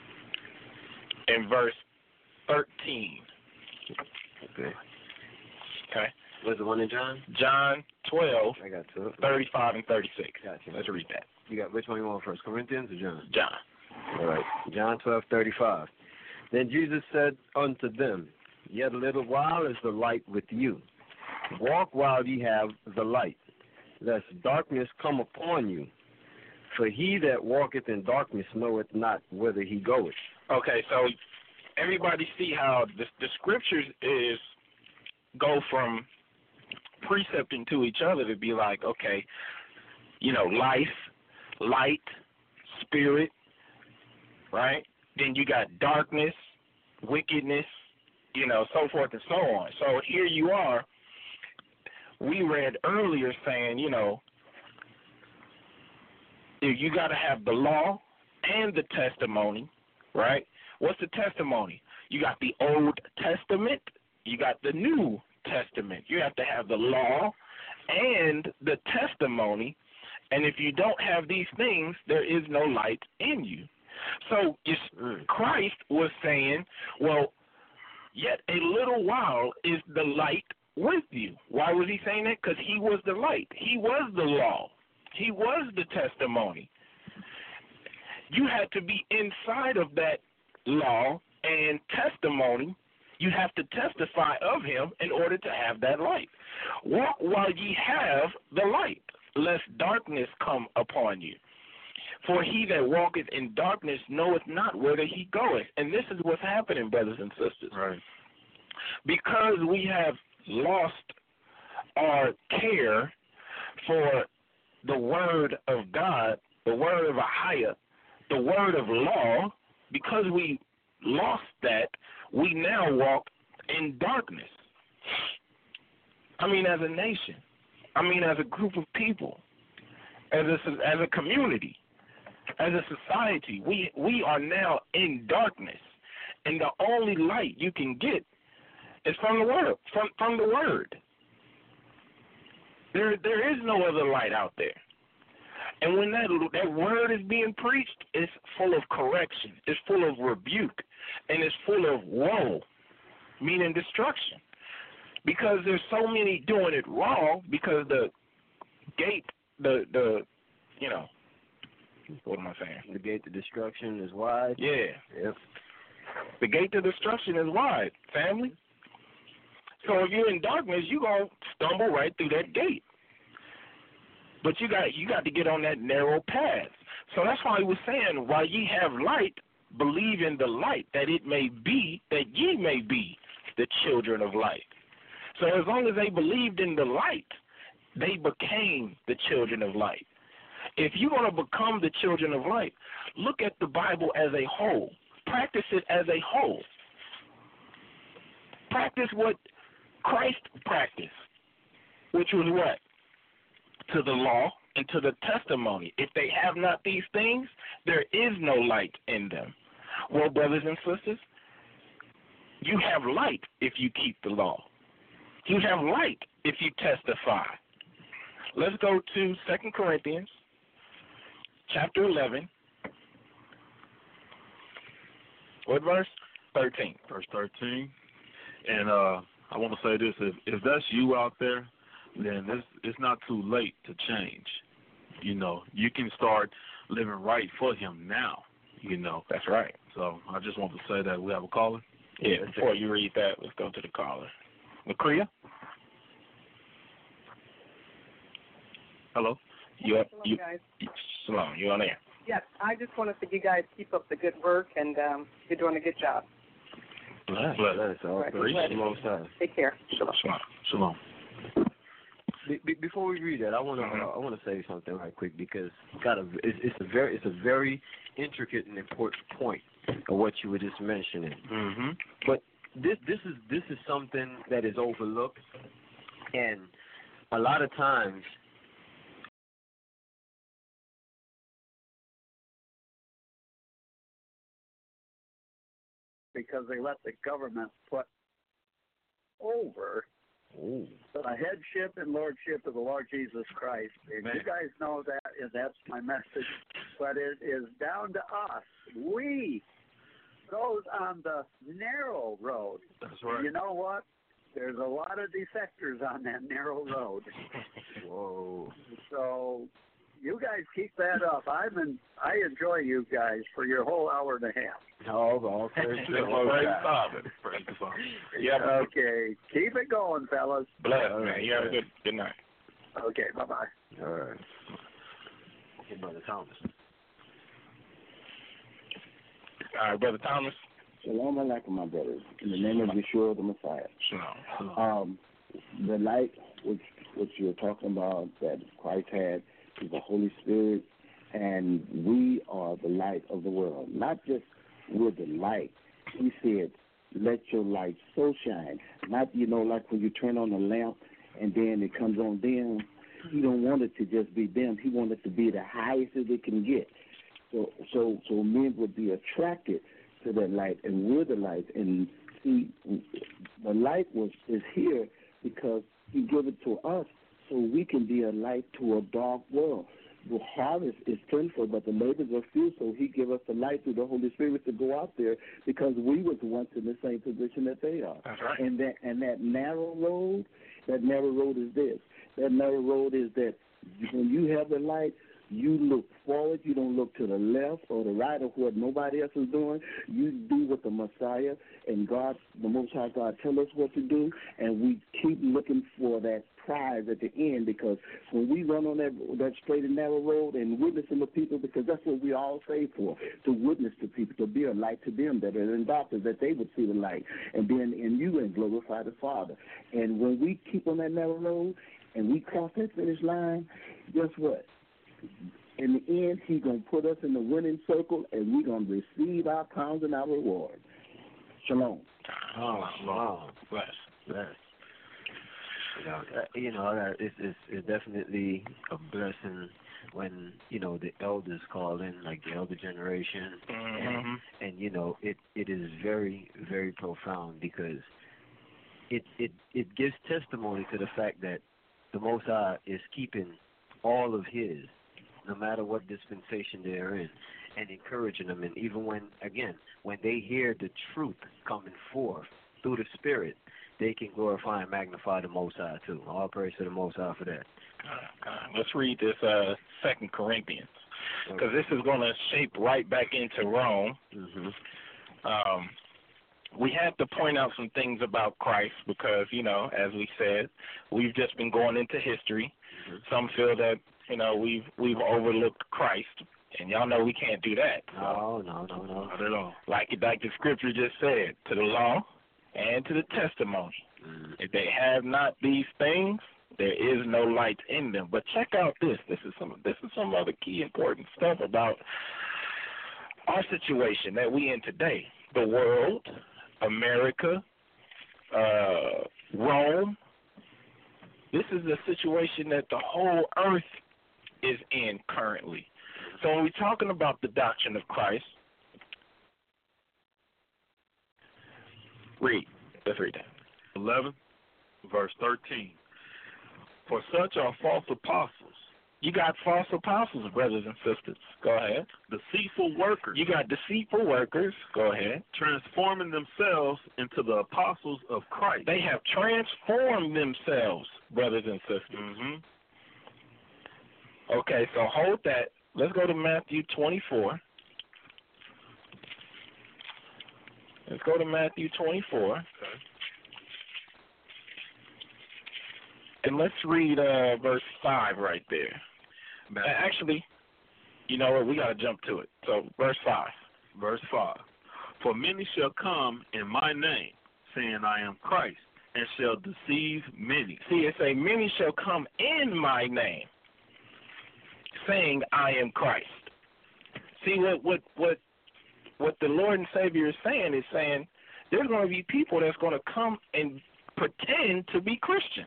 in verse 13. Okay. Okay. What's the one in John? John 12, I got two. 35 and 36. Gotcha. Let's read that. You got which one you want first, Corinthians or John? John. All right. John 12:35. Then Jesus said unto them, Yet a little while is the light with you. Walk while ye have the light, lest darkness come upon you. For he that walketh in darkness knoweth not whither he goeth. Okay, so everybody see how the scriptures go from precepting to each other to be like, okay, life, light, spirit, right? Then you got darkness, wickedness, so forth and so on. So here you are. We read earlier saying, you got to have the law and the testimony, right? What's the testimony? You got the Old Testament, you got the New Testament. You have to have the law and the testimony, and if you don't have these things, there is no light in you. So Christ was saying, well, yet a little while is the light with you. Why was he saying that? Because he was the light. He was the law. He was the testimony. You had to be inside of that law and testimony. You have to testify of him in order to have that light. Walk while ye have the light, lest darkness come upon you. For he that walketh in darkness knoweth not whither he goeth. And this is what's happening, brothers and sisters. Right. Because we have lost our care for the word of God, the word of Ahia, the word of law, because we lost that, we now walk in darkness. I mean, as a nation. I mean, as a group of people. As a community. As a society. We are now in darkness. And the only light you can get is from the word. From the word. There is no other light out there. And when that word is being preached, it's full of correction. It's full of rebuke. And it's full of woe, meaning destruction. Because there's so many doing it wrong because the gate, what am I saying? The gate to destruction is wide. Yeah. Yep. The gate to destruction is wide, family. So if you're in darkness, you're going to stumble right through that gate. But you got to get on that narrow path. So that's why he was saying, while ye have light, believe in the light, that ye may be the children of light. So as long as they believed in the light, they became the children of light. If you want to become the children of light, look at the Bible as a whole. Practice it as a whole. Practice what Christ practiced, which was what? To the law and to the testimony. If they have not these things, there is no light in them. Well, brothers and sisters, you have light if you keep the law. You have light if you testify. Let's go to 2 Corinthians chapter 11. What verse? 13. Verse 13. And I want to say this. If that's you out there, then it's not too late to change. You can start living right for him now. That's right. So I just want to say that. We have a caller? Yeah, before you read that, let's go to the caller. Macria? Hello? Shalom, guys. Shalom, you on air. Yes, I just want to say you guys keep up the good work, and you're doing a good job. Bless. All Right. praise. Take care. Shalom. Before we read that, I want to say something right quick because it's a very intricate and important point of what you were just mentioning. Mm-hmm. But this is something that is overlooked, and a lot of times. Because they let the government put over the headship and lordship of the Lord Jesus Christ. And you guys know that, and that's my message. But it is down to us. We, those on the narrow road. That's right. You know what? There's a lot of defectors on that narrow road. Whoa. So you guys keep that up. I enjoy you guys for your whole hour and a half. Oh, praise the Father. Yeah. Okay. Keep it going, fellas. Bless, man. You have a good night. Okay, bye-bye. All right. Okay, Brother Thomas. All right, Brother Thomas. Shalom alaikum, my brothers. In the name of Yeshua the Messiah. Shalom. The light which you're talking about that Christ had is the Holy Spirit, and we are the light of the world. Not just we're the light. He said, let your light so shine. Not, like when you turn on a lamp and then it comes on dim. He don't want it to just be dim. He wants it to be the highest that it can get. So men would be attracted to that light, and we're the light. And see, the light is here because he gave it to us so we can be a light to a dark world. The harvest is plentiful, but the labors are few, so he gave us the light through the Holy Spirit to go out there because we was once in the same position that they are. That's right. And that narrow road is this. That narrow road is that when you have the light, you look forward. You don't look to the left or the right or what nobody else is doing. You do what the Messiah and God, the Most High God, tell us what to do, and we keep looking for that prize at the end, because when we run on that straight and narrow road and witnessing to people, because that's what we all say for, to witness to people, to be a light to them that are in darkness, that they would see the light, and then in you and glorify the Father. And when we keep on that narrow road and we cross that finish line, guess what? In the end, he's going to put us in the winning circle, and we're going to receive our crowns and our reward. Shalom. Oh, wow. Bless. It's definitely a blessing when, the elders call in, like the elder generation. Mm-hmm. And it is very, very profound because it gives testimony to the fact that the Most High is keeping all of his, no matter what dispensation they're in, and encouraging them. And even when they hear the truth coming forth through the Spirit, they can glorify and magnify the Most High too. All praise to the Most High for that. Let's read this 2 Corinthians, because this is going to shape right back into Rome. Mm-hmm. We have to point out some things about Christ because, as we said, we've just been going into history. Mm-hmm. Some feel that, we've overlooked Christ, and y'all know we can't do that. No, not at all. Like the scripture just said, to the law and to the testimony. Mm-hmm. If they have not these things, there is no light in them. But check out this. This is some other key important stuff about our situation that we in today. The world, America, Rome. This is a situation that the whole earth is in currently. So when we're talking about the doctrine of Christ, let's read that. 11, verse 13. For such are false apostles. You got false apostles, brothers and sisters. Go ahead. Deceitful workers. You got deceitful workers. Go ahead. Transforming themselves into the apostles of Christ. They have transformed themselves, brothers and sisters. Mm-hmm. Okay, so hold that. Let's go to Matthew 24. Let's go to Matthew 24. Okay. And let's read verse 5 right there. Actually, You know what? We got to jump to it. So, verse 5. Verse 5. For many shall come in my name, saying, I am Christ, and shall deceive many. See, it say, many shall come in my name, saying, I am Christ. See, what the Lord and Savior is saying there's going to be people that's going to come and pretend to be Christian.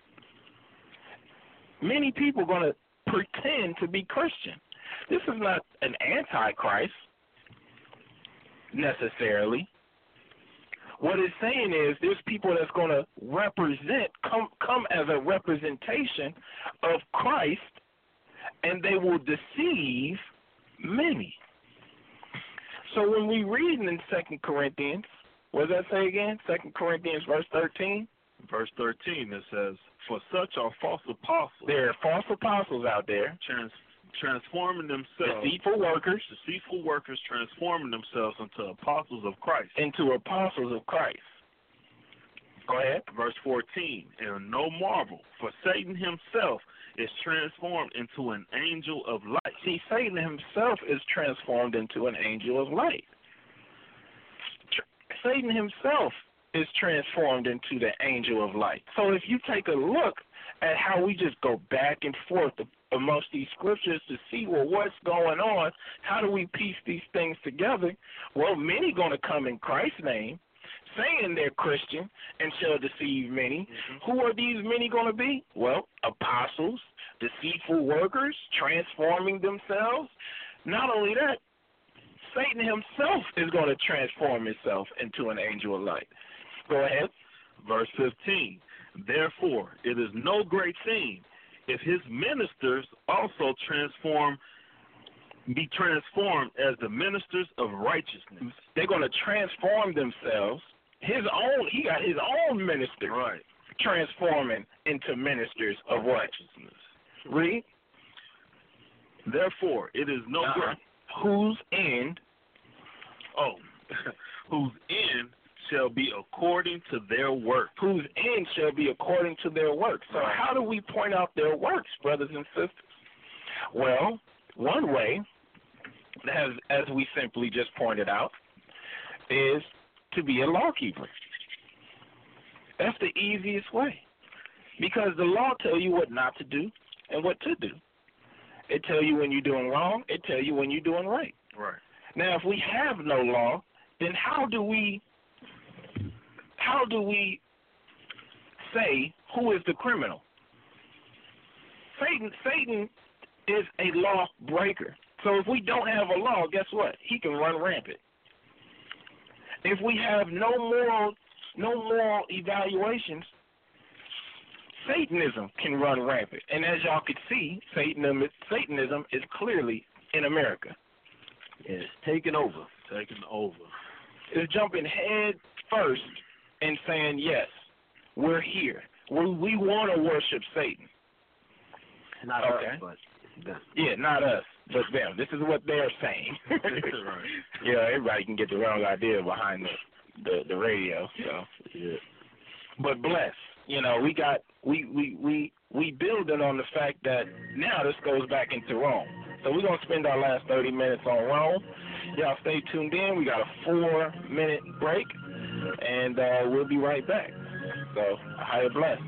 Many people are going to pretend to be Christian. This is not an antichrist necessarily. What it's saying is there's people that's going to come as a representation of Christ, and they will deceive many. So when we read in 2 Corinthians, what does that say again? 2 Corinthians verse 13? Verse 13, it says, for such are false apostles. There are false apostles out there. Transforming themselves. Deceitful workers transforming themselves into apostles of Christ. Go ahead. Verse 14, and no marvel, for Satan himself is transformed into an angel of light. See, Satan himself is transformed into an angel of light. Satan himself is transformed into the angel of light. So if you take a look at how we just go back and forth amongst these scriptures to see, well, what's going on, how do we piece these things together? Well, many going to come in Christ's name, saying they're Christian, and shall deceive many. Mm-hmm. Who are these many going to be? Well, apostles, deceitful workers, transforming themselves. Not only that, Satan himself is going to transform himself into an angel of light. Go ahead. Verse 15. Therefore, it is no great thing if his ministers also be transformed as the ministers of righteousness. They're going to transform themselves. He got his own ministers, right, transforming into ministers of righteousness. Read. Therefore, it is no great. Whose end? Whose end shall be according to their work. Whose end shall be according to their work. So how do we point out their works, brothers and sisters? Well, one way, as we simply just pointed out, is to be a lawkeeper. That's the easiest way. Because the law tells you what not to do and what to do. It tells you when you're doing wrong. It tells you when you're doing right. Right. Now, if we have no law, then how do we say who is the criminal? Satan is a law breaker. So if we don't have a law, guess what? He can run rampant. If we have no moral evaluations, Satanism can run rampant. And as y'all could see, Satanism is clearly in America. It's taking over. It's jumping head first and saying, yes, we're here. We want to worship Satan. Not us, but them. Yeah, not us, but them. This is what they're saying. Right. Yeah, everybody can get the wrong idea behind the radio. So, yeah. But bless, we building on the fact that now this goes back into Rome. So we're gonna spend our last 30 minutes on Rome. Y'all stay tuned in. We got a 4-minute break, and we'll be right back. So, higher bless.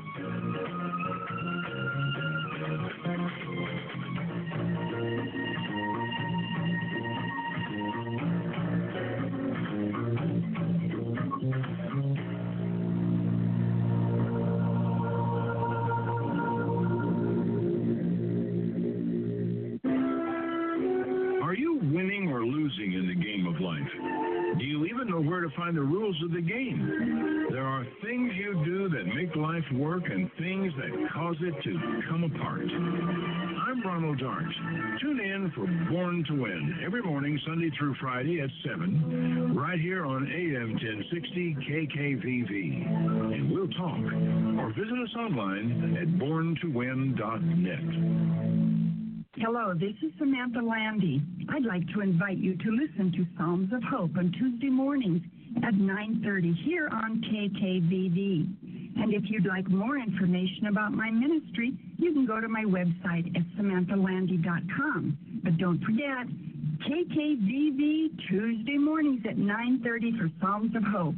Where to find the rules of the game. There are things you do that make life work and things that cause it to come apart. I'm Ronald Darks. Tune in for Born to Win every morning, Sunday through Friday at 7, right here on AM 1060 KKVV. And we'll talk, or visit us online at borntowin.net. Hello, this is Samantha Landy. I'd like to invite you to listen to Psalms of Hope on Tuesday mornings at 9:30 here on KKVV. And if you'd like more information about my ministry, you can go to my website at SamanthaLandy.com. But don't forget, KKVV Tuesday mornings at 9:30 for Psalms of Hope.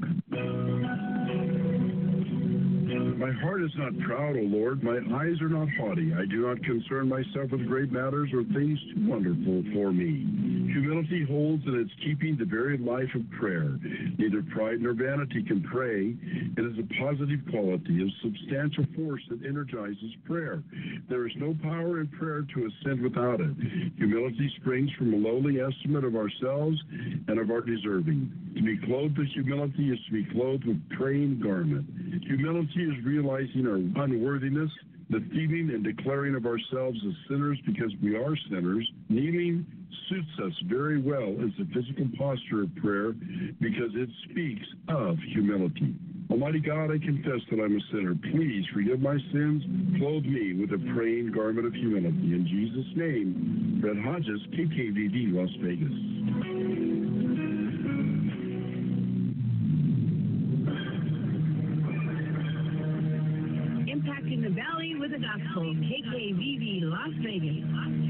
My heart is not proud, O Lord. My eyes are not haughty. I do not concern myself with great matters or things too wonderful for me. Humility holds in its keeping the very life of prayer. Neither pride nor vanity can pray. It is a positive quality, a substantial force that energizes prayer. There is no power in prayer to ascend without it. Humility springs from a lowly estimate of ourselves and of our deserving. To be clothed with humility is to be clothed with praying garment. Humility is realizing our unworthiness, the feeling and declaring of ourselves as sinners because we are sinners. Kneeling suits us very well as the physical posture of prayer because it speaks of humility. Almighty God, I confess that I'm a sinner. Please forgive my sins. Clothe me with a praying garment of humility. In Jesus' name, Fred Hodges, KKVV, Las Vegas. Impacting the Valley with the Gospel, KKVV, Las Vegas.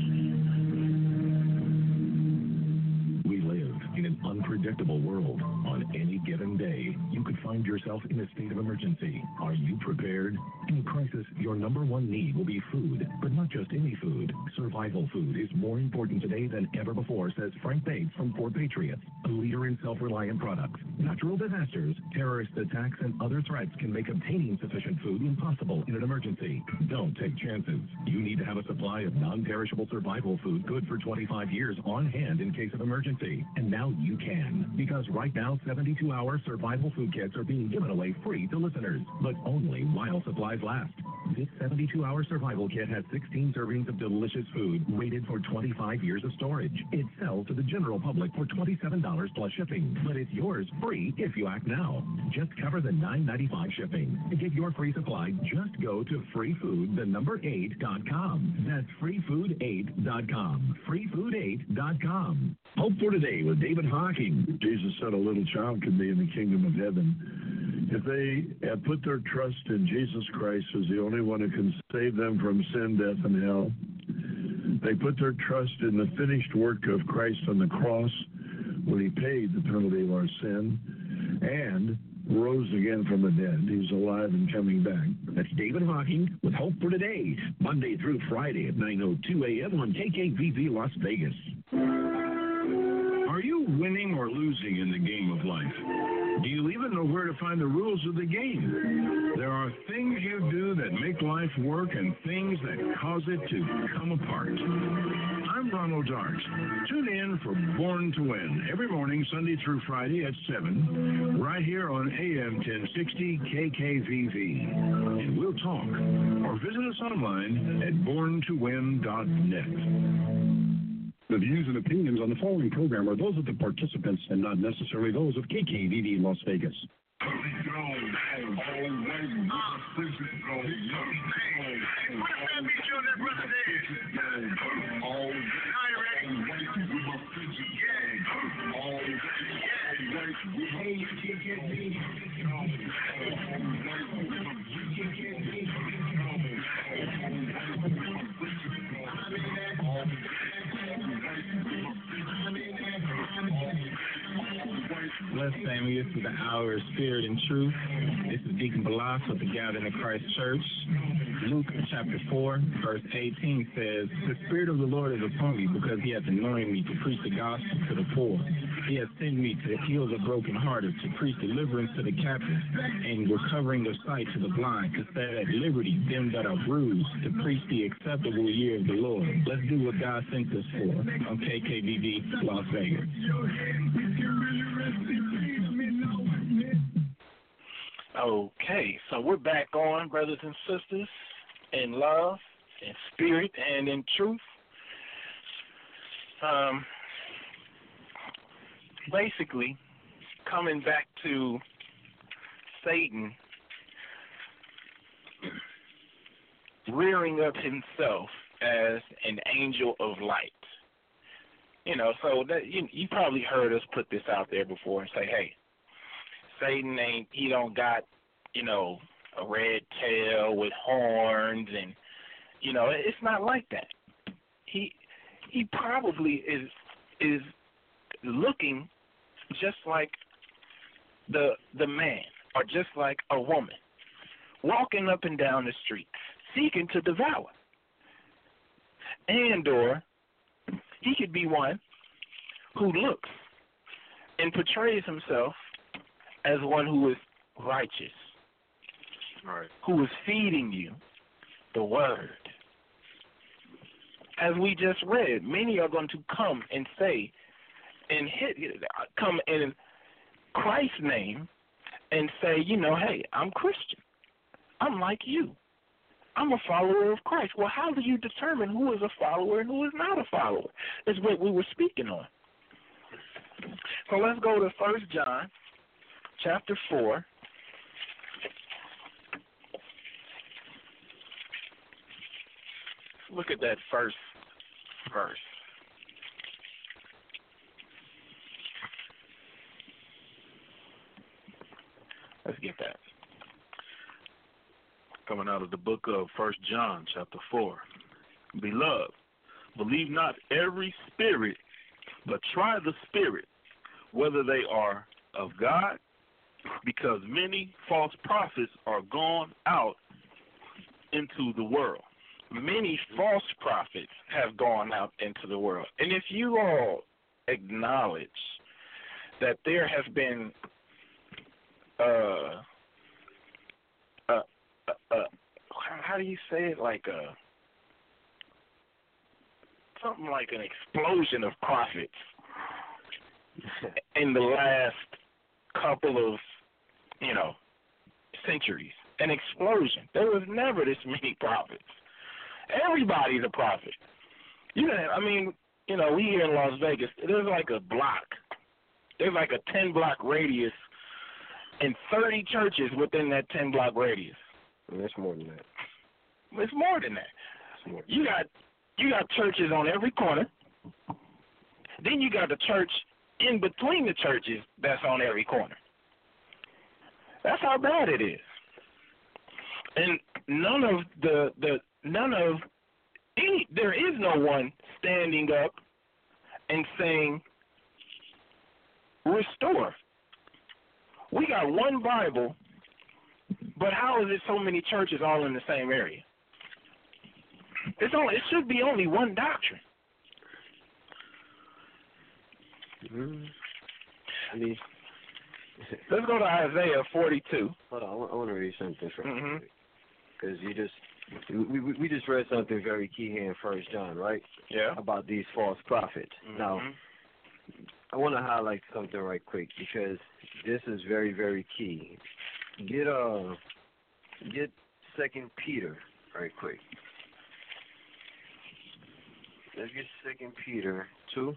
We live in an unpredictable world. On any given day, you could find yourself in a state of emergency. Are you prepared? In crisis, your number one need will be food, but not just any food. Survival food is more important today than ever before, says Frank Bates from Fort Patriots, a leader in self-reliant products. Natural disasters, terrorist attacks, and other threats can make obtaining sufficient food impossible in an emergency. Don't take chances. You need to have a supply of non-perishable survival food good for 25 years on hand in case of emergency. And now you can, because right now 72-hour survival food kits are being given away free to listeners, but only while supplies last. This 72-hour survival kit has 16 servings of delicious food rated for 25 years of storage. It sells to the general public for $27 plus shipping, but it's yours free if you act now. Just cover the $9.95 shipping. To get your free supply, just go to freefood8.com. That's freefood8.com. freefood8.com. Hope for today with David Hawking. Jesus said a little child could be in the kingdom of heaven if they have put their trust in Jesus Christ as the only one who can save them from sin, death, and hell. They put their trust in the finished work of Christ on the cross when he paid the penalty of our sin and rose again from the dead. He's alive and coming back. That's David Hawking with Hope for Today, Monday through Friday at 9:02 a.m. on KKVV Las Vegas. Are you winning or losing in the game of life? Do you even know where to find the rules of the game? There are things you do that make life work and things that cause it to come apart. I'm Ronald Darts. Tune in for Born to Win every morning, Sunday through Friday at 7, right here on AM 1060 KKVV. And we'll talk or visit us online at borntowin.net. The views and opinions on the following program are those of the participants and not necessarily those of KKVV Las Vegas. Blessed family, this is the hour of spirit and truth. This is Deacon Balas with the Gathering of Christ Church. Luke chapter 4, verse 18 says, "The Spirit of the Lord is upon me because he hath anointed me to preach the gospel to the poor. He hath sent me to heal the brokenhearted, to preach deliverance to the captives, and recovering of sight to the blind, to set at liberty them that are bruised, to preach the acceptable year of the Lord." Let's do what God sent us for on KKVV Las Vegas. Okay, so we're back on, brothers and sisters, in love, in spirit, and in truth. Basically, coming back to Satan rearing up himself as an angel of light. You know, so that you probably heard us put this out there before and say, hey, Satan he don't got, a red tail with horns, and it's not like that. He probably is looking just like the man, or just like a woman, walking up and down the street, seeking to devour. And or he could be one who looks and portrays himself as one who is righteous, right, who is feeding you the word. As we just read, many are going to come and say, and come in Christ's name and say, hey, I'm Christian. I'm like you. I'm a follower of Christ. Well, how do you determine who is a follower and who is not a follower? That's what we were speaking on. So let's go to 1 John chapter 4. Look at that first verse. Let's get that. Coming out of the book of 1 John chapter 4. Beloved, believe not every spirit, but try the spirit, whether they are of God, because many false prophets are gone out into the world. Many false prophets have gone out into the world. And if you all acknowledge that there has been how do you say it, like something like an explosion of prophets in the last couple of centuries. An explosion. There was never this many prophets. Everybody's a prophet. We here in Las Vegas, there's like a block. There's like a 10-block radius and 30 churches within that 10-block radius. Well, it's more than that. It's more than that. You got churches on every corner. Then you got the church in between the churches that's on every corner. That's how bad it is. And there is no one standing up and saying, restore. We got one Bible, but how is it so many churches all in the same area? It should be only one doctrine. Let's go to Isaiah 42. Hold on, I want to read something from because we just read something very key here in 1 John, right? Yeah. About these false prophets. Now, I want to highlight something right quick because this is very, very key. Get 2 Peter right quick. Let's get 2 Peter 2.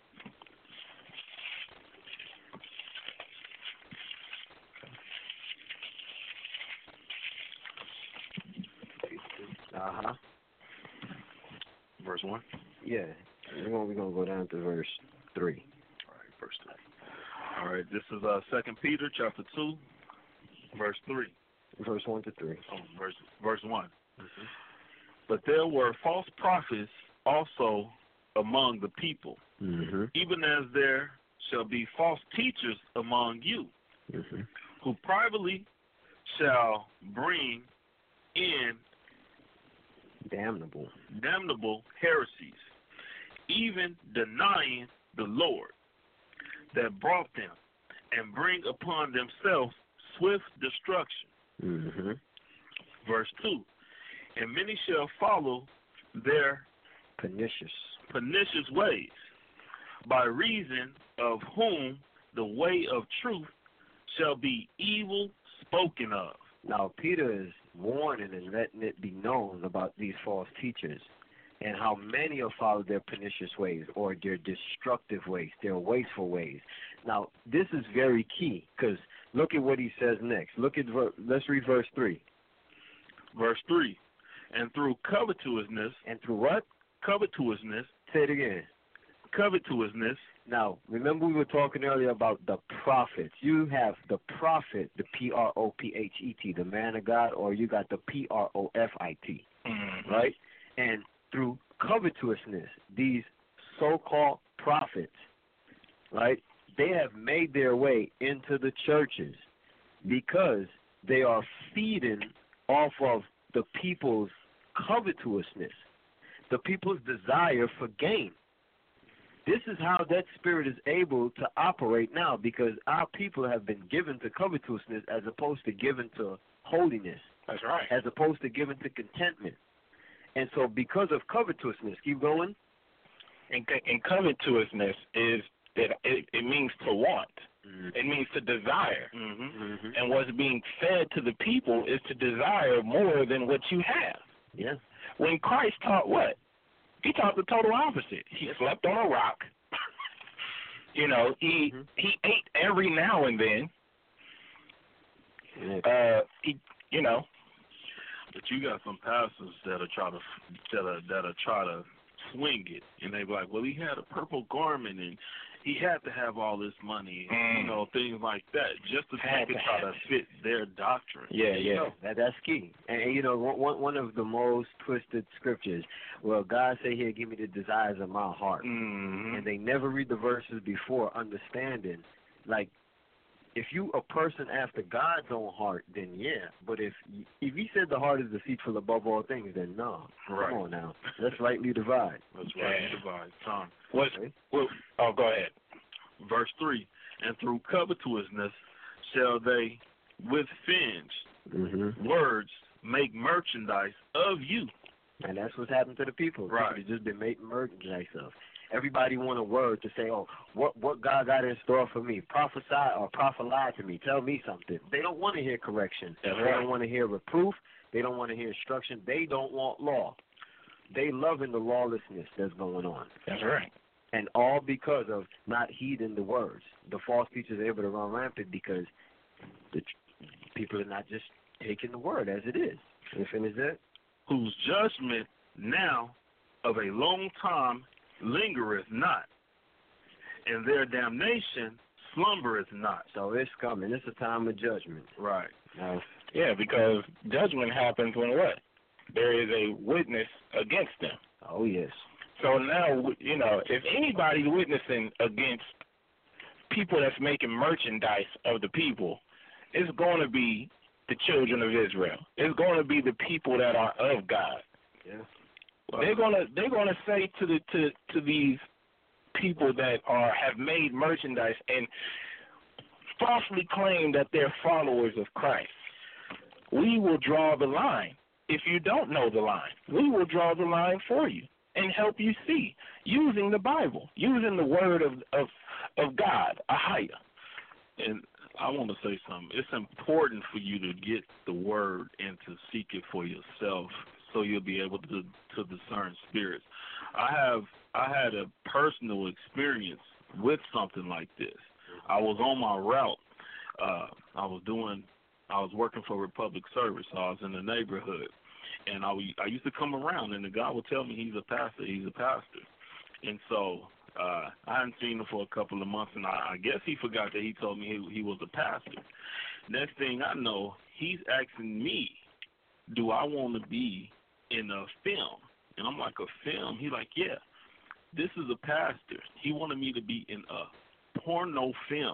Verse 1? Yeah. We're going to go down to verse 3. All right, verse 3. All right, this is 2 Peter chapter 2, verse 3. Verse 1 to 3. Oh, verse 1. But there were false prophets also among the people, even as there shall be false teachers among you, who privately shall bring in damnable heresies, even denying the Lord that brought them, and bring upon themselves swift destruction. Verse 2, and many shall follow their pernicious ways, by reason of whom the way of truth shall be evil spoken of. Now, Peter is warning and letting it be known about these false teachers and how many will follow their pernicious ways or their destructive ways, their wasteful ways. Now, this is very key because look at what he says next. Let's read verse 3. Verse 3, and through covetousness. And through what? Covetousness. Say it again. covetousness. Now, remember we were talking earlier about the prophets. You have the prophet, the Prophet, the man of God, or you got the Profit, right? And through covetousness, these so-called prophets, right, they have made their way into the churches because they are feeding off of the people's covetousness, the people's desire for gain. This is how that spirit is able to operate now, because our people have been given to covetousness as opposed to given to holiness. That's right. As opposed to given to contentment. And so because of covetousness, keep going. And covetousness is that it means to want. It means to desire. And what's being fed to the people is to desire more than what you have. Yeah. When Christ taught what? He taught the total opposite. He slept on a rock. You know, he ate every now and then. He, you know. But you got some pastors that'll try to swing it, and they be like, well, he had a purple garment and he had to have all this money, you know, things like that, just to try to fit their doctrine. Yeah. That's key. And you know, one of the most twisted scriptures, well, God say here, give me the desires of my heart. And they never read the verses before understanding, like, if you a person after God's own heart, then yeah. But if he said the heart is deceitful above all things, then no. Right. Come on now. Let's rightly divide. Let's rightly divide. Tom. Go ahead. Verse 3, and through covetousness shall they with fringe words make merchandise of you. And that's what's happened to the people. Right. They've just been making merchandise of. Everybody want a word to say, oh, what God got in store for me? Prophesy or prophesy to me. Tell me something. They don't want to hear correction. They don't want to hear reproof. They don't want to hear instruction. They don't want law. They loving the lawlessness that's going on. That's right. And all because of not heeding the words. The false teachers are able to run rampant because the people are not just taking the word as it is. Can you finish that? Whose judgment now of a long time lingereth not, and their damnation slumbereth not. So it's coming. It's a time of judgment. Right. Yeah, because judgment happens when what? There is a witness against them. Oh, yes. So now, you know, if anybody's witnessing against people that's making merchandise of the people, it's going to be the children of Israel. It's going to be the people that are of God. Yeah. They're gonna say to these people that have made merchandise and falsely claim that they're followers of Christ. We will draw the line. If you don't know the line, we will draw the line for you and help you see using the Bible, using the word of God, Ahaya. And I want to say something. It's important for you to get the word and to seek it for yourself, so you'll be able to discern spirits. I had a personal experience with something like this. I was on my route. I was working for Republic Service. So I was in the neighborhood, and I used to come around, and the guy would tell me he's a pastor. And so I hadn't seen him for a couple of months, and I guess he forgot that he told me he was a pastor. Next thing I know, he's asking me, do I want to be in a film? And I'm like, a film? He like, yeah, this is a pastor. He wanted me to be in a porno film.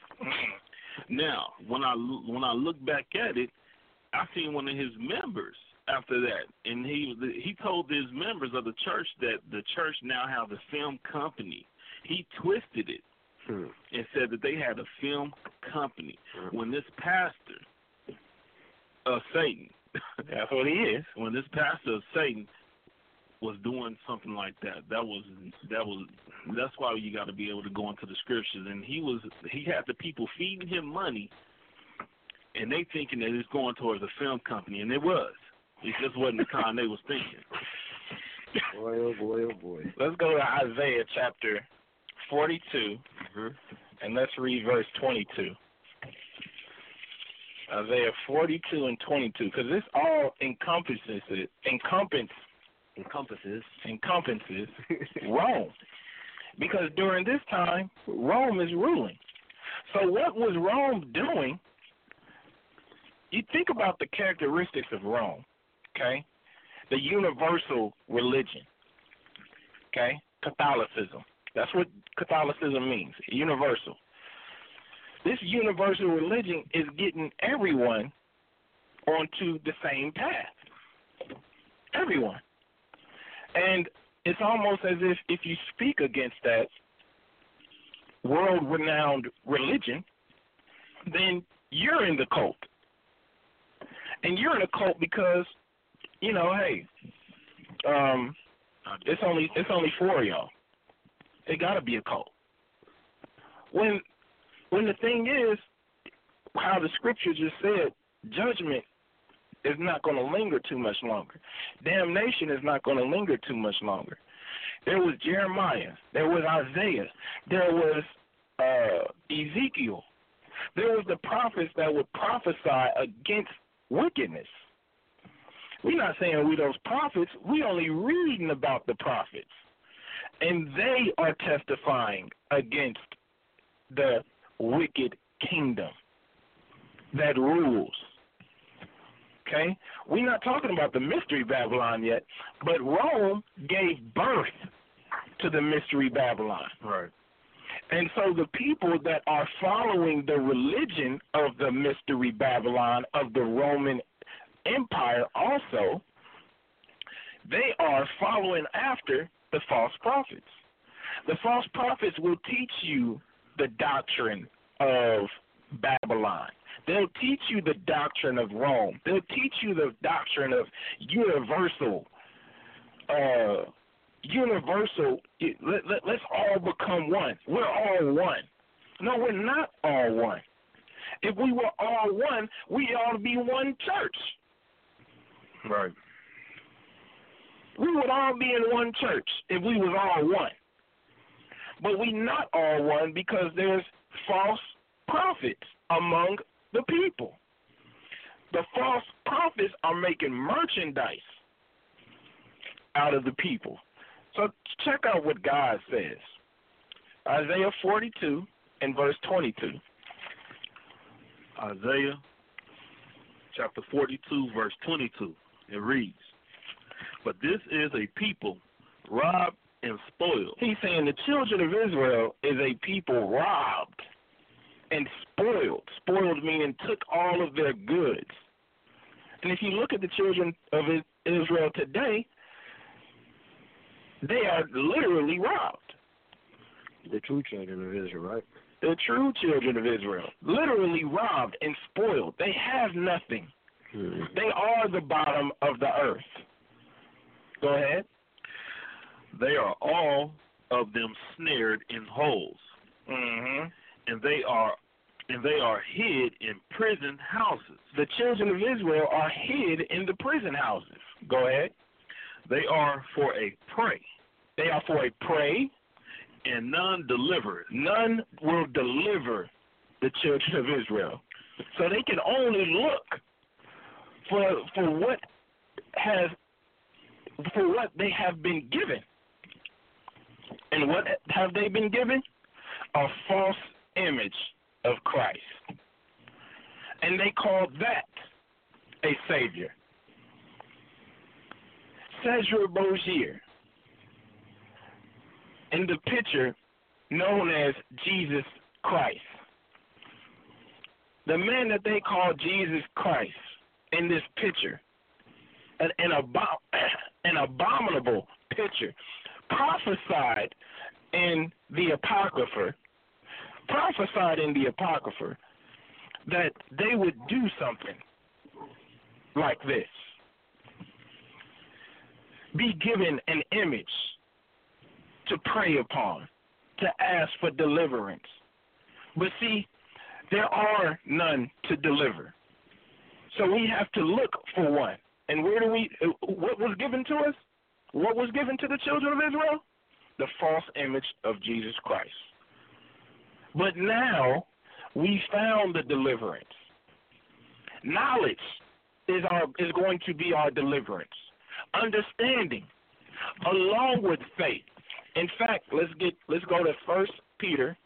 Now, when I look back at it, I seen one of his members after that, and he told his members of the church that the church now have a film company. He twisted it and said that they had a film company. When this pastor of Satan, that's what he is. When this pastor of Satan was doing something like that, that's why you got to be able to go into the scriptures. And he had the people feeding him money, and they thinking that it's going towards a film company, and it was. It just wasn't the kind they was thinking. Boy, oh boy, oh boy. Let's go to Isaiah chapter 42, and let's read verse 22. Isaiah 42 and 22, because this all encompasses Rome. because during this time, Rome is ruling. So what was Rome doing? You think about the characteristics of Rome, okay? The universal religion, okay? Catholicism. That's what Catholicism means, universal. This universal religion is getting everyone onto the same path. Everyone. And it's almost as if you speak against that world-renowned religion, then you're in the cult. And you're in a cult because, you know, hey, it's only 4 of y'all. It got to be a cult. When the thing is, how the scripture just said, judgment is not going to linger too much longer. Damnation is not going to linger too much longer. There was Jeremiah. There was Isaiah. There was Ezekiel. There was the prophets that would prophesy against wickedness. We're not saying we those prophets. We only reading about the prophets. And they are testifying against the wicked kingdom that rules. Okay? We're not talking about the mystery Babylon yet, but Rome gave birth to the mystery Babylon. Right. And so the people that are following the religion of the mystery Babylon, of the Roman Empire also, they are following after the false prophets. The false prophets will teach you the doctrine of Babylon. They'll teach you the doctrine of Rome. They'll teach you the doctrine of universal. Let's all become one. We're all one. No, we're not all one. If we were all one, we ought to be one church. Right. We would all be in one church if we was all one. But we not all one because there's false prophets among the people. The false prophets are making merchandise out of the people. So check out what God says. Isaiah 42 and verse 22. Isaiah chapter 42, verse 22. It reads, "But this is a people robbed and spoiled." He's saying the children of Israel is a people robbed and spoiled. Spoiled meaning took all of their goods. And if you look at the children of Israel today, they are literally robbed. The true children of Israel, right? The true children of Israel, literally robbed and spoiled. They have nothing. They are the bottom of the earth. Go ahead. "They are all of them snared in holes, and they are hid in prison houses." The children of Israel are hid in the prison houses. Go ahead. "They are for a prey." They are for a prey. "And none deliver." None will deliver the children of Israel. So they can only look for what they have been given. And what have they been given? A false image of Christ. And they call that a Savior. Cesar Borgia, in the picture known as Jesus Christ. The man that they call Jesus Christ in this picture, an abominable picture, prophesied in the Apocrypha, that they would do something like this. Be given an image to pray upon, to ask for deliverance. But see, there are none to deliver. So we have to look for one. And what was given to us? What was given to the children of Israel? The false image of Jesus Christ. But now we found the deliverance. Knowledge is going to be our deliverance. Understanding, along with faith, In fact, let's go to 1 Peter.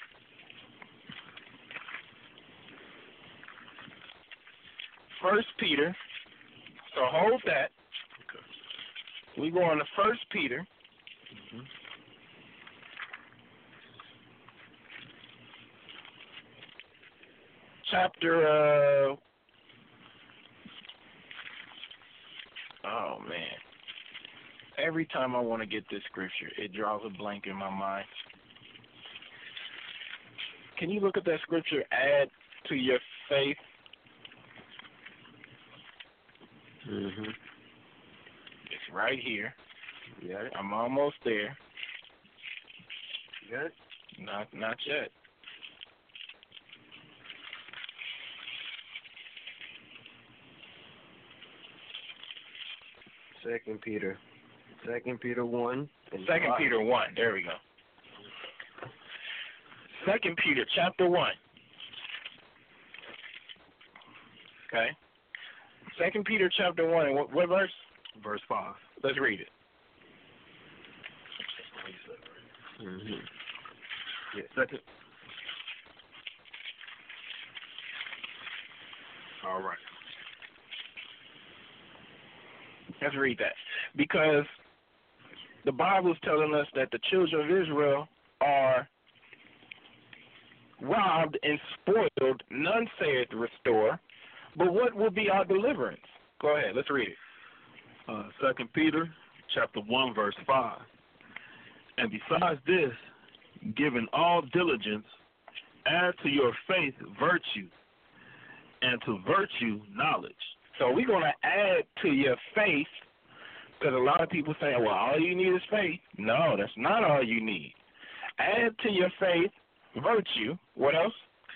First Peter. So hold that. We go on to 1 Peter. Chapter. Oh man! Every time I want to get this scripture, it draws a blank in my mind. Can you look at that scripture? Add to your faith. It's right here. Yeah. I'm almost there. You got it? Not yet. Second Peter 1. 2 Peter 1. There we go. 2 Peter chapter 1. Okay. 2 Peter chapter 1. And what verse? Verse 5. Let's read it. Yeah, second. All right. Let's read that. Because the Bible is telling us that the children of Israel are robbed and spoiled. None saith restore. But what will be our deliverance? Go ahead. Let's read it. 2 Peter chapter 1, verse 5. And besides this, given all diligence, add to your faith virtue, and to virtue knowledge. So we're going to add to your faith, because a lot of people say, well, all you need is faith. No, that's not all you need. Add to your faith virtue. What else?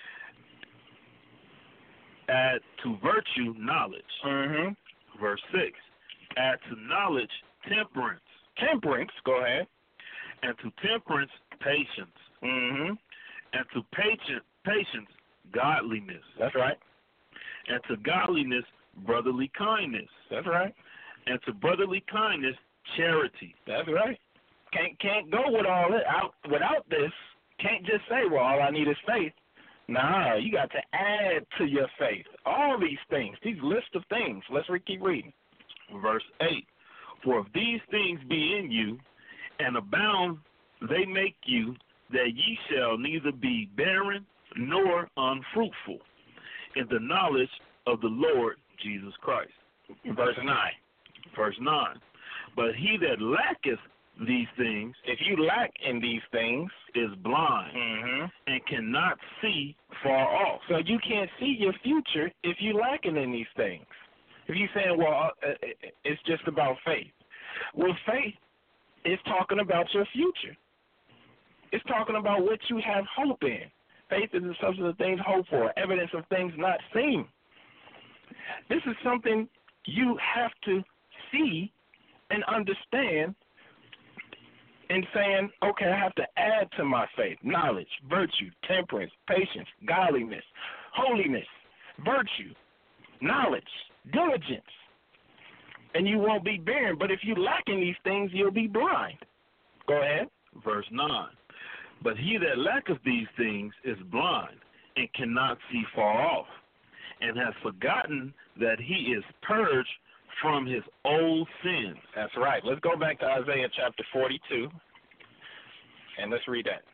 Add to virtue knowledge. Verse 6. Add to knowledge temperance. Temperance, go ahead. And to temperance patience. And to patience godliness. That's right. And to godliness brotherly kindness. That's right. And to brotherly kindness charity. That's right. Can't go with all it without this. Can't just say, well, all I need is faith. No, you got to add to your faith all these things, these list of things. Let's keep reading. Verse 8. For if these things be in you, and abound, they make you that ye shall neither be barren nor unfruitful in the knowledge of the Lord Jesus Christ. Verse 9. Verse 9. But he that lacketh these things, if you lack in these things, is blind and cannot see far off. So you can't see your future if you lacking in these things. If you saying, well, it's just about faith. Well, faith is talking about your future. It's talking about what you have hope in. Faith is the substance of things hoped for, evidence of things not seen. This is something you have to see and understand, and saying, okay, I have to add to my faith knowledge, virtue, temperance, patience, godliness, holiness, virtue, knowledge, diligence. And you won't be barren, but if you lack in these things, you'll be blind. Go ahead. Verse 9. But he that lacketh these things is blind and cannot see far off, and has forgotten that he is purged from his old sins. That's right. Let's go back to Isaiah chapter 42, and let's read that.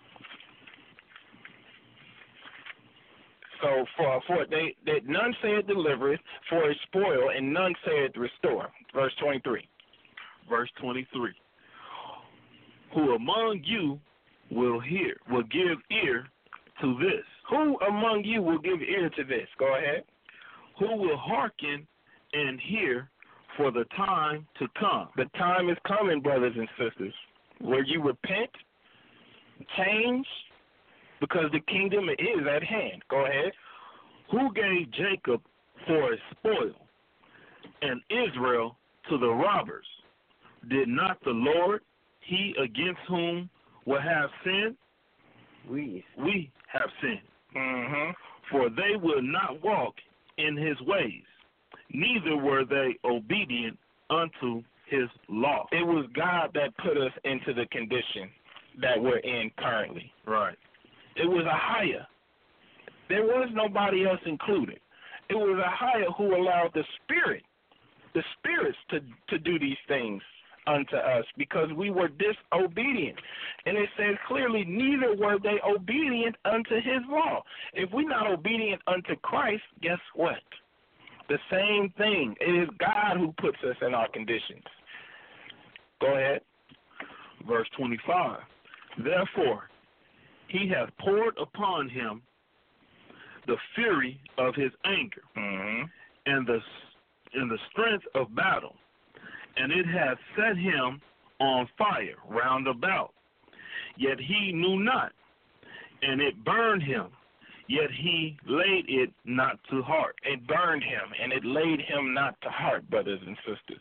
So, for none saith delivereth, for a spoil, and none saith restore. Verse 23. Verse 23. Who among you will give ear to this? Who among you will give ear to this? Go ahead. Who will hearken and hear for the time to come? The time is coming, brothers and sisters, where you repent, change, because the kingdom is at hand. Go ahead. Who gave Jacob for a spoil and Israel to the robbers? Did not the Lord, he against whom will have sinned? We have sinned. For they will not walk in his ways, neither were they obedient unto his law. It was God that put us into the condition that we're in currently. Right. It was a higher. There was nobody else included. It was a higher who allowed the spirits to do these things unto us because we were disobedient. And it says clearly, neither were they obedient unto his law. If we're not obedient unto Christ, guess what? The same thing. It is God who puts us in our conditions. Go ahead. Verse 25. Therefore, he hath poured upon him the fury of his anger, and the strength of battle, and it hath set him on fire round about. Yet he knew not, and it burned him, yet he laid it not to heart. It burned him, and it laid him not to heart, brothers and sisters.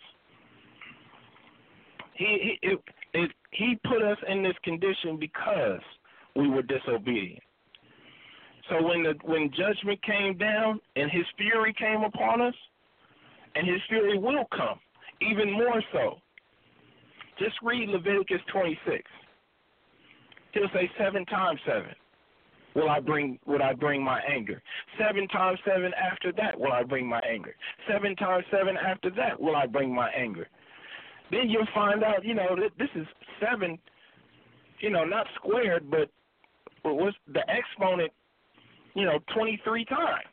He put us in this condition because we were disobedient. So when judgment came down and his fury came upon us, and his fury will come, even more so. Just read Leviticus 26. He'll say 7 times 7 will I bring my anger. 7 times 7 after that will I bring my anger. 7 times 7 after that will I bring my anger. Then you'll find out, that this is 7, not squared, but what's the exponent, 23 times.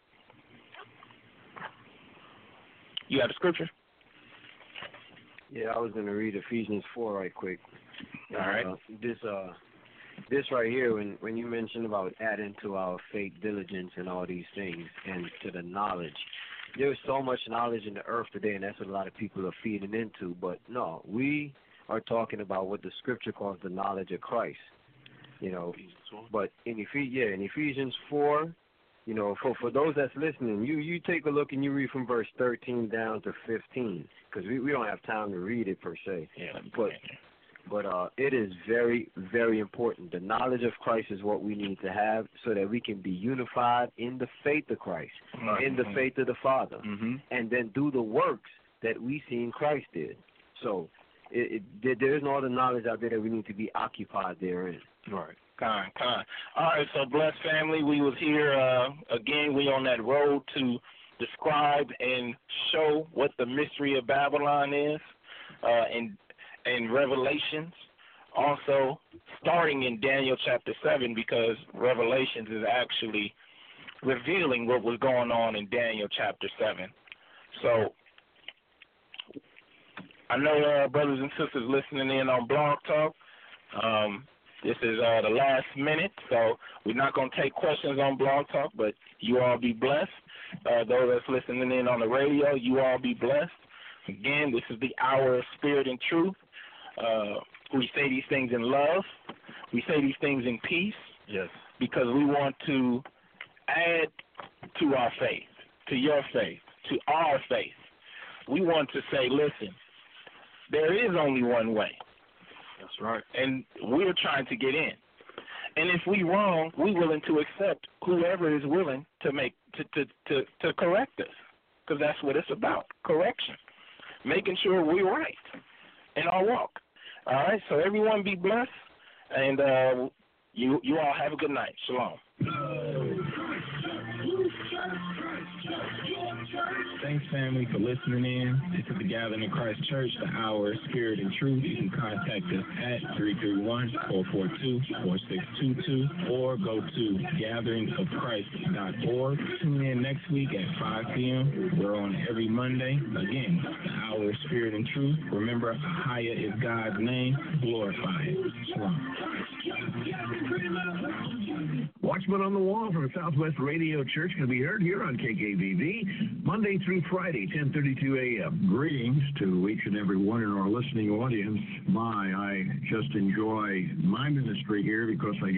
You got the scripture? Yeah, I was going to read Ephesians 4 right quick. All right. This right here, when you mentioned about adding to our faith, diligence, and all these things, and to the knowledge, there's so much knowledge in the earth today, and that's what a lot of people are feeding into. But no, we are talking about what the scripture calls the knowledge of Christ. But in Ephesians 4, for those that's listening, you take a look and you read from verse 13 down to 15, because we don't have time to read it per se. Yeah, but it is very, very important. The knowledge of Christ is what we need to have so that we can be unified in the faith of Christ, in the faith of the Father, and then do the works that we seen Christ did. So there's no other knowledge out there that we need to be occupied therein. Right. Con. All right, so blessed family, we was here again. We on that road to describe and show what the mystery of Babylon is in Revelations. Also, starting in Daniel chapter 7, because Revelations is actually revealing what was going on in Daniel chapter 7. So I know brothers and sisters listening in on Blog Talk. This is the last minute, so we're not going to take questions on Blog Talk, but you all be blessed. Those that's listening in on the radio, you all be blessed. Again, this is the hour of spirit and truth. We say these things in love. We say these things in peace. Yes. Because we want to add to our faith, to your faith, to our faith. We want to say, listen, there is only one way. That's right. And we're trying to get in. And if we wrong, we're willing to accept whoever is willing to to correct us. Because that's what it's about, correction. Making sure we're right in our walk. All right, so everyone be blessed, and you all have a good night. Shalom. Thanks, family, for listening in. This is the Gathering of Christ Church, the Hour of Spirit and Truth. You can contact us at 331-442-4622 or go to gatheringofchrist.org. Tune in next week at 5 p.m. We're on every Monday. Again, the Hour of Spirit and Truth. Remember, Ahaya is God's name. Glorify it. Shalom. Watchman on the Wall from Southwest Radio Church can be heard here on KKVV Monday through Friday, 10:32 a.m. Greetings to each and every one in our listening audience. I just enjoy my ministry here because I